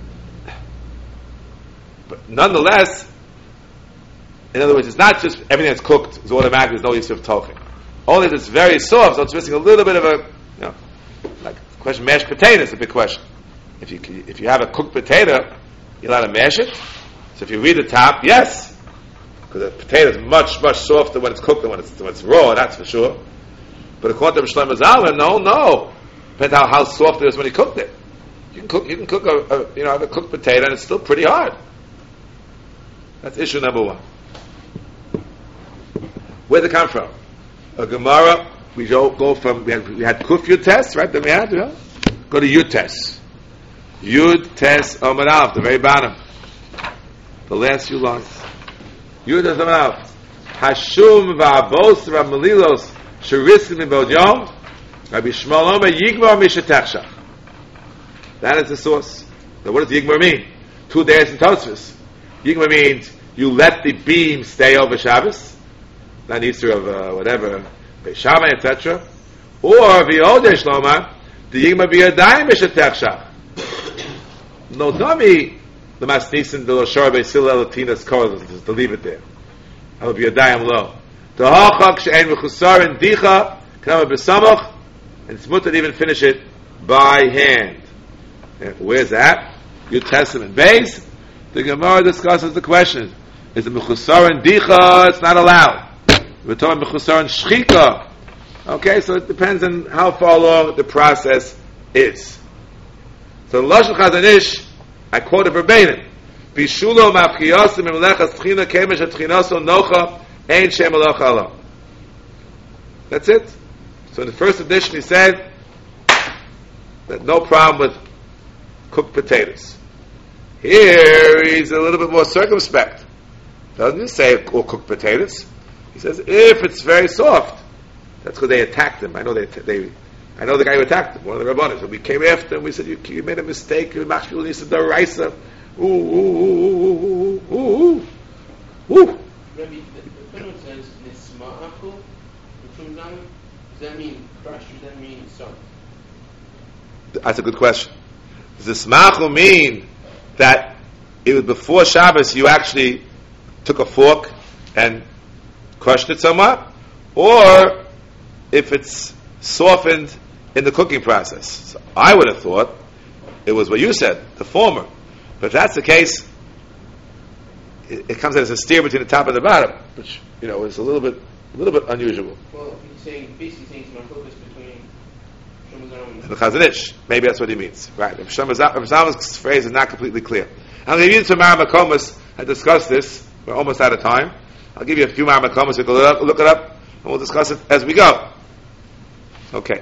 but nonetheless, in other words, it's not just everything that's cooked is automatic. There's no use of tochen. Only if it's very soft, so it's missing a little bit of a, like the question mashed potato is a big question. If you have a cooked potato, you're allowed to mash it. So if you read the top, yes, because the potato is much, much softer when it's cooked than when it's raw, that's for sure. But according to Shlomo Zalman, no. Depends how soft it is when he cooked it. You can cook have a cooked potato and it's still pretty hard. That's issue number one. Where'd it come from? A Gemara, we go from, we had Kuf Yud Tes, right? Then we had, go to Yud Tes. Yud Tes Amud Aleph, the very bottom. The last few lines. Yud Tes Amud Aleph. Hashum va'abos va'melilos sherisim ibod yom Rabbi Shmuel Omer Yigmar mishatechshach. That is the source. Now what does Yigmar mean? 2 days in Tosfos. Yigmar means you let the beam stay over Shabbos. Not Easter of whatever, Beishamai, etc. Or v'yodesh lomar, the Yigmar b'yadayim mishatechshach. No dummy, the Masnisin the Loshar Beisil Elatinas Kor, to leave it there. I will be a dayam low. The Hachak she'en v'chusar and dicha, kanama b'samach, and it's mutter to even finish it by hand. And where's that? Your Testament base. The Gemara discusses the question: is it mechusar and dicha? It's not allowed. We're talking mechusar and shchika. Okay, so it depends on how far along the process is. So Lashon Chazon Ish, I quote it verbatim: "Bishulo mafchiyasim imlechas tchina kemesh atchinaso nocha ein shem alocha alam." That's it. So in the first edition, he said that no problem with cooked potatoes. Here, he's a little bit more circumspect. Doesn't he say all cooked potatoes? He says if it's very soft. That's because they attacked him. I know I know the guy who attacked him, one of the Rabbanim. So we came after him, we said, you made a mistake, you machshul, he said, the raisa. Ooh. Rabbi, the footnote says, Nisma'achu, does that mean crush, or does that mean soft? That's a good question. Does Nisma'achu mean that it was before Shabbos, you actually took a fork and crushed it somewhat? Or if it's softened in the cooking process. So I would have thought it was what you said, the former. But if that's the case, it comes out as a steer between the top and the bottom, which is a little bit unusual. Well, he's basically saying it's my focus between Shlomo Zalman and the Chazon Ish. Maybe that's what he means. Right. Shlomo Zalman's phrase is not completely clear. I'll give you some Maramakomas had discussed this. We're almost out of time. I'll give you a few Maramakomas. You can look it up, and we'll discuss it as we go. Okay.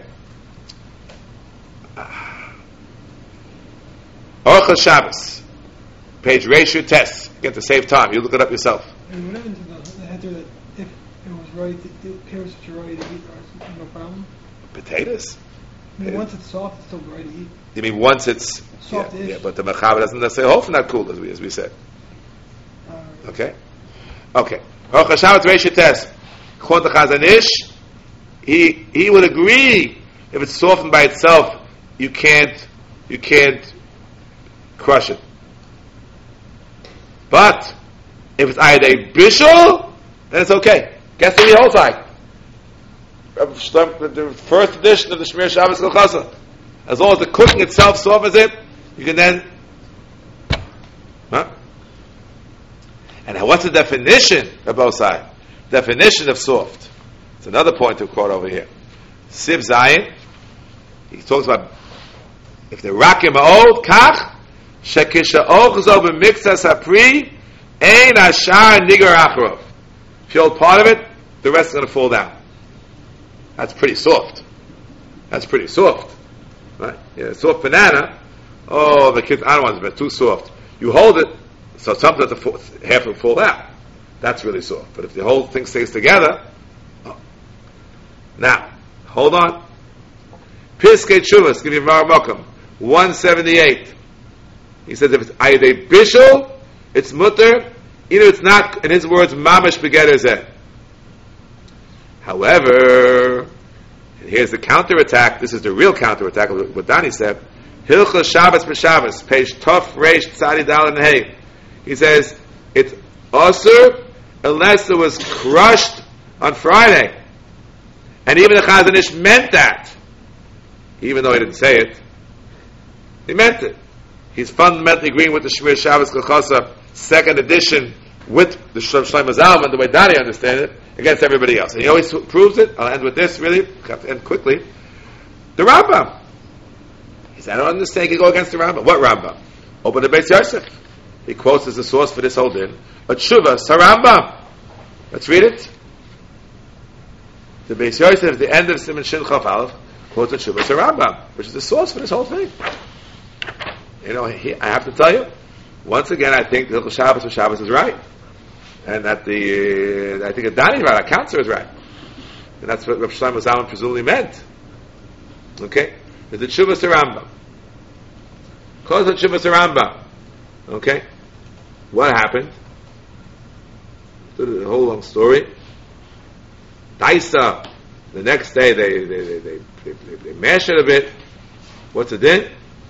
Orchos Shabbos, page ratio test. Again, to save time. You look it up yourself. And what happened to the header that if it was ready to, it appears that you're ready to eat, no problem? Potatoes? I mean, once it's soft, it's still ready to eat. You mean once it's... Soft-ish. Yeah, but the mechaber doesn't necessarily hold from that cool, as we said. Okay? Okay. Aruch HaShabbat ratio test. Chon the Chazon Ish, he would agree if it's softened by itself, you can't crush it. But if it's ayadei bishul, then it's okay. Guess what he holds like? The first edition of the Shmir Shabbos Kolchasa. As long as the cooking itself softens it, you can then. Huh? And what's the definition of both sides? Definition of soft. It's another point to quote over here. Siv Zayin. He talks about if the rakim old kach shekisha ochzo b'mikzas hapri ein ashar nigar achrov. If you hold part of it, the rest is going to fall down. That's pretty soft. That's pretty soft, right? Yeah, soft banana. Oh, the kids, I don't want it, but too soft. You hold it, so sometimes half will fall out. That's really soft. But if the whole thing stays together, oh. Now, hold on. Piskei Tshuvas, give you Maramokam, 178. He says if it's ayadei bishul, it's mutter, even if it's not, in his words, mamash begetter. However, and here's the counterattack, this is the real counterattack of what Dani said, Hilchos Shabbos b'Shabbos, page Tov Reish Tzadi Dal and Hey. He says, it's asur unless it was crushed on Friday. And even the Chazon Ish meant that. Even though he didn't say it, he meant it. He's fundamentally agreeing with the Shmir Shabbos Kolchasa second edition with the Shlomo Zalman, the way Dani understands it, against everybody else. And he always proves it. I'll end with this, really. I have to end quickly. The Rambam. He said, I don't understand. You can go against the Rambam. What Rambam? Open the Beis Yosef. He quotes as the source for this whole din. A Tshuva, Sarambam. Let's read it. The Beis Yosef, at the end of Siman Shin Chaf Aleph, quotes a Tshuva, Sarambam, which is the source for this whole thing. You know, I have to tell you, once again, I think the Shabbos of Shabbos is right. And that I think Adani is right, our counselor is right. And that's what Rav Shlomo Zalman presumably meant. Okay? There's the Tshuva Sarambam. Close the Tshuva Sarambam. Okay? What happened? The whole long story. Daisa, the next day they mash it a bit. What's it then?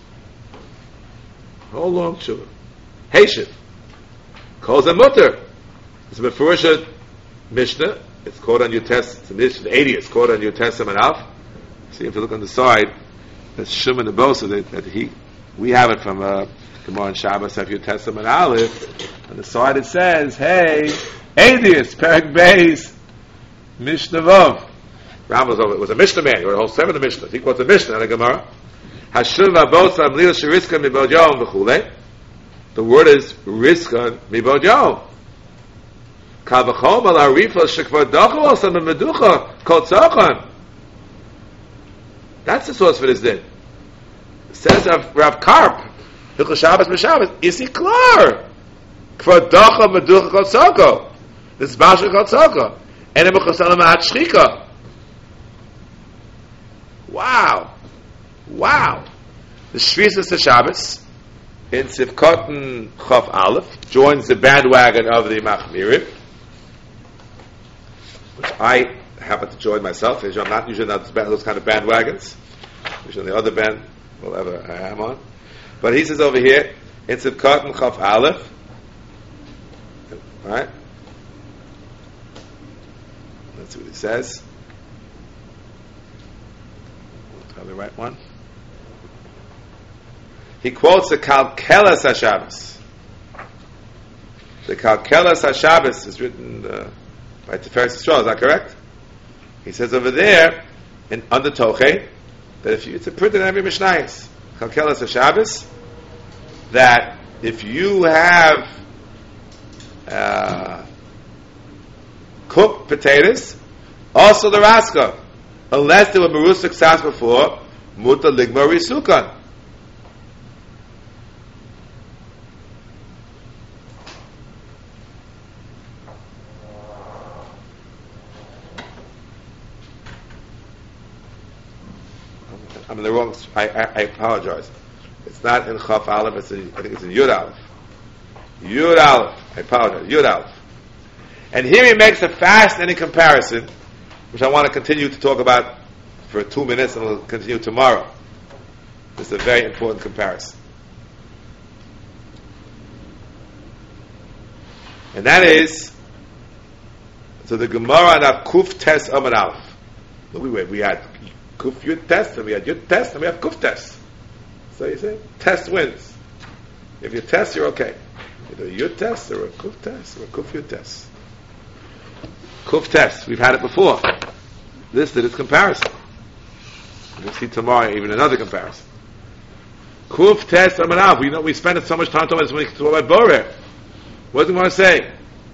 Whole long Tshuva. Heishiv. Calls a mutter. It's a Mefurisha Mishnah. It's quoted on your test. It's the 80. It's quoted on your Testament Alf. See if you look on the side. That's Shimon the Bosa we have it from Gemara and Shabbos of your Testament Aleph. On the side it says, "Hey, 80th Perek Beis Mishnah Vav." Rambam was a Mishnah man. He wrote a whole 7 of the Mishnahs. He quotes a Mishnah and a Gemara. Hashuv Abosa Amlil Shiriska Mibod Yom V'Chulei. The word is Riskan Mibod Yom. Kavachom al Arifa Shekvar Dachol Osam Meducha Kol Tzochan. That's the source for this din. Says Rav Karp, Hilchos Shabbos b'Shabbos, Isi Klar. Kvar Dachol Meducha Kol Tzochan. This is Bashar Kol Tzochan. And Emuchasalam Ma'at Shchika. Wow. The Shvisas of Shabbos in Sivkot Chaf Aleph joins the bandwagon of the Machmirim, which I happen to join myself. I'm not usually not those kind of bandwagons. Usually the other band, whatever I am on. But he says over here in Sivkot Chaf Aleph, right? Let's see what it says. The right one. He quotes the Kalkelas HaShabbos. The Kalkelas HaShabbos is written by Tiferes Yisrael. Is that correct? He says over there in under Toche that it's printed in every Mishnayos. Kalkelas HaShabbos, that if you have cooked potatoes, also the raska, unless they were merusik sas before, muta ligma risukan. I'm in the wrong. I apologize. It's not in Chaf Aleph. I think it's in Yud Aleph. Yud Aleph. I apologize. Yud Aleph. And here he makes a fascinating comparison, which I want to continue to talk about for 2 minutes, and we'll continue tomorrow. This is a very important comparison. And that is, so the Gemara on Kuf Tes Amud Aleph. We had Kuf Yud Tes, and we had Yud Tes, and we have Kuf Tes. So you say, Tes wins. If you test, you're okay. Either a Yud Tes, or a Kuf Tes, or a Kuf Yud Tes. Kuf Tes, we've had it before. This is its comparison. We'll see tomorrow even another comparison. Kuf Tes Amud Aleph. We spend so much time talking about Boreh. What do you want to say?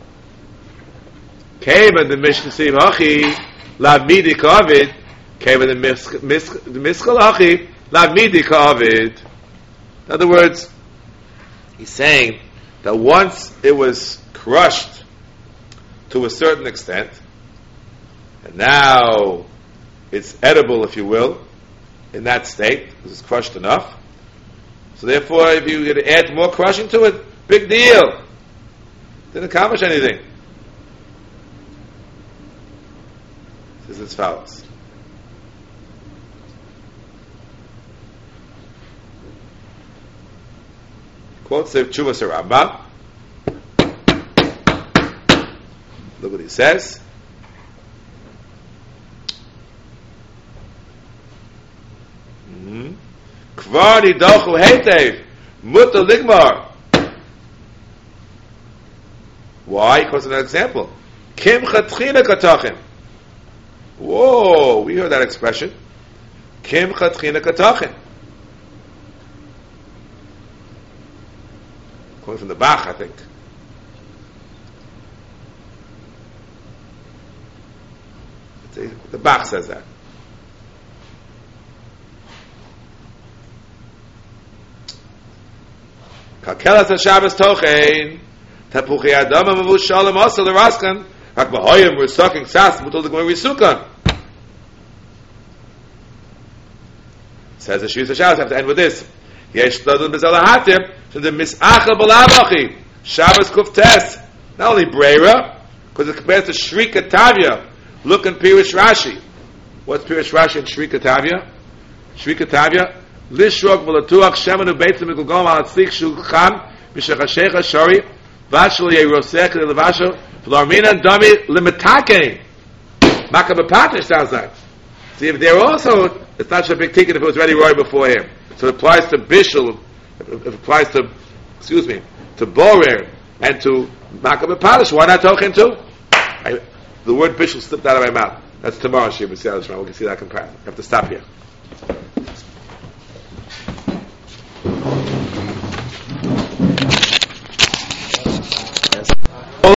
Keva the Mishnah Siv Hachi La Midi Kavid. Keva the Miskal Hachi La Midi Kavid. In other words, he's saying that once it was crushed to a certain extent, and now it's edible, if you will, in that state, because it's crushed enough. So therefore, if you add more crushing to it, big deal. Didn't accomplish anything. This is as follows. Quotes the Chuvas Rambam. Look what he says. Kvar nidochu heitev mutar ligmar. Why? Because of an example. Kim chatchina katachim. Whoa, we heard that expression. Kim chatchina katachim. Coming from the Bach, I think. The Bach says that. Kalkelas HaShabbos tochein Tapuchi Adam Mavu Shalom also the Raskan Hak Bahoyim we're sucking Sas Mutul the Gemara Risukan. Says the Shus HaShabbos. Have to end with this. Yesh Tadun Bezal HaTim to the Mis'achel Balabachi Shabbos Kuf Tes. Not only Breira, because it compares to Shrika Tavya. Look in Pirush Rashi. What's Pirush Rashi in Shrika Tavya? Shrika Tavya Lishrok V'latuach Shemanu Beitzim Mikugom Al Tzich Shulchan Mishachashecha Shari Vashal Yerosech Levashal Flarmina Dami Limitake Makabapatish sounds like. See, if they're also, it's not such a big ticket if it was ready right before him. So it applies to Bishul, it applies to, to Borer and to Makabapatish. Why not talking to? The word Bishul slipped out of my mouth. That's tomorrow, Shir. We can see that comparison. I have to stop here.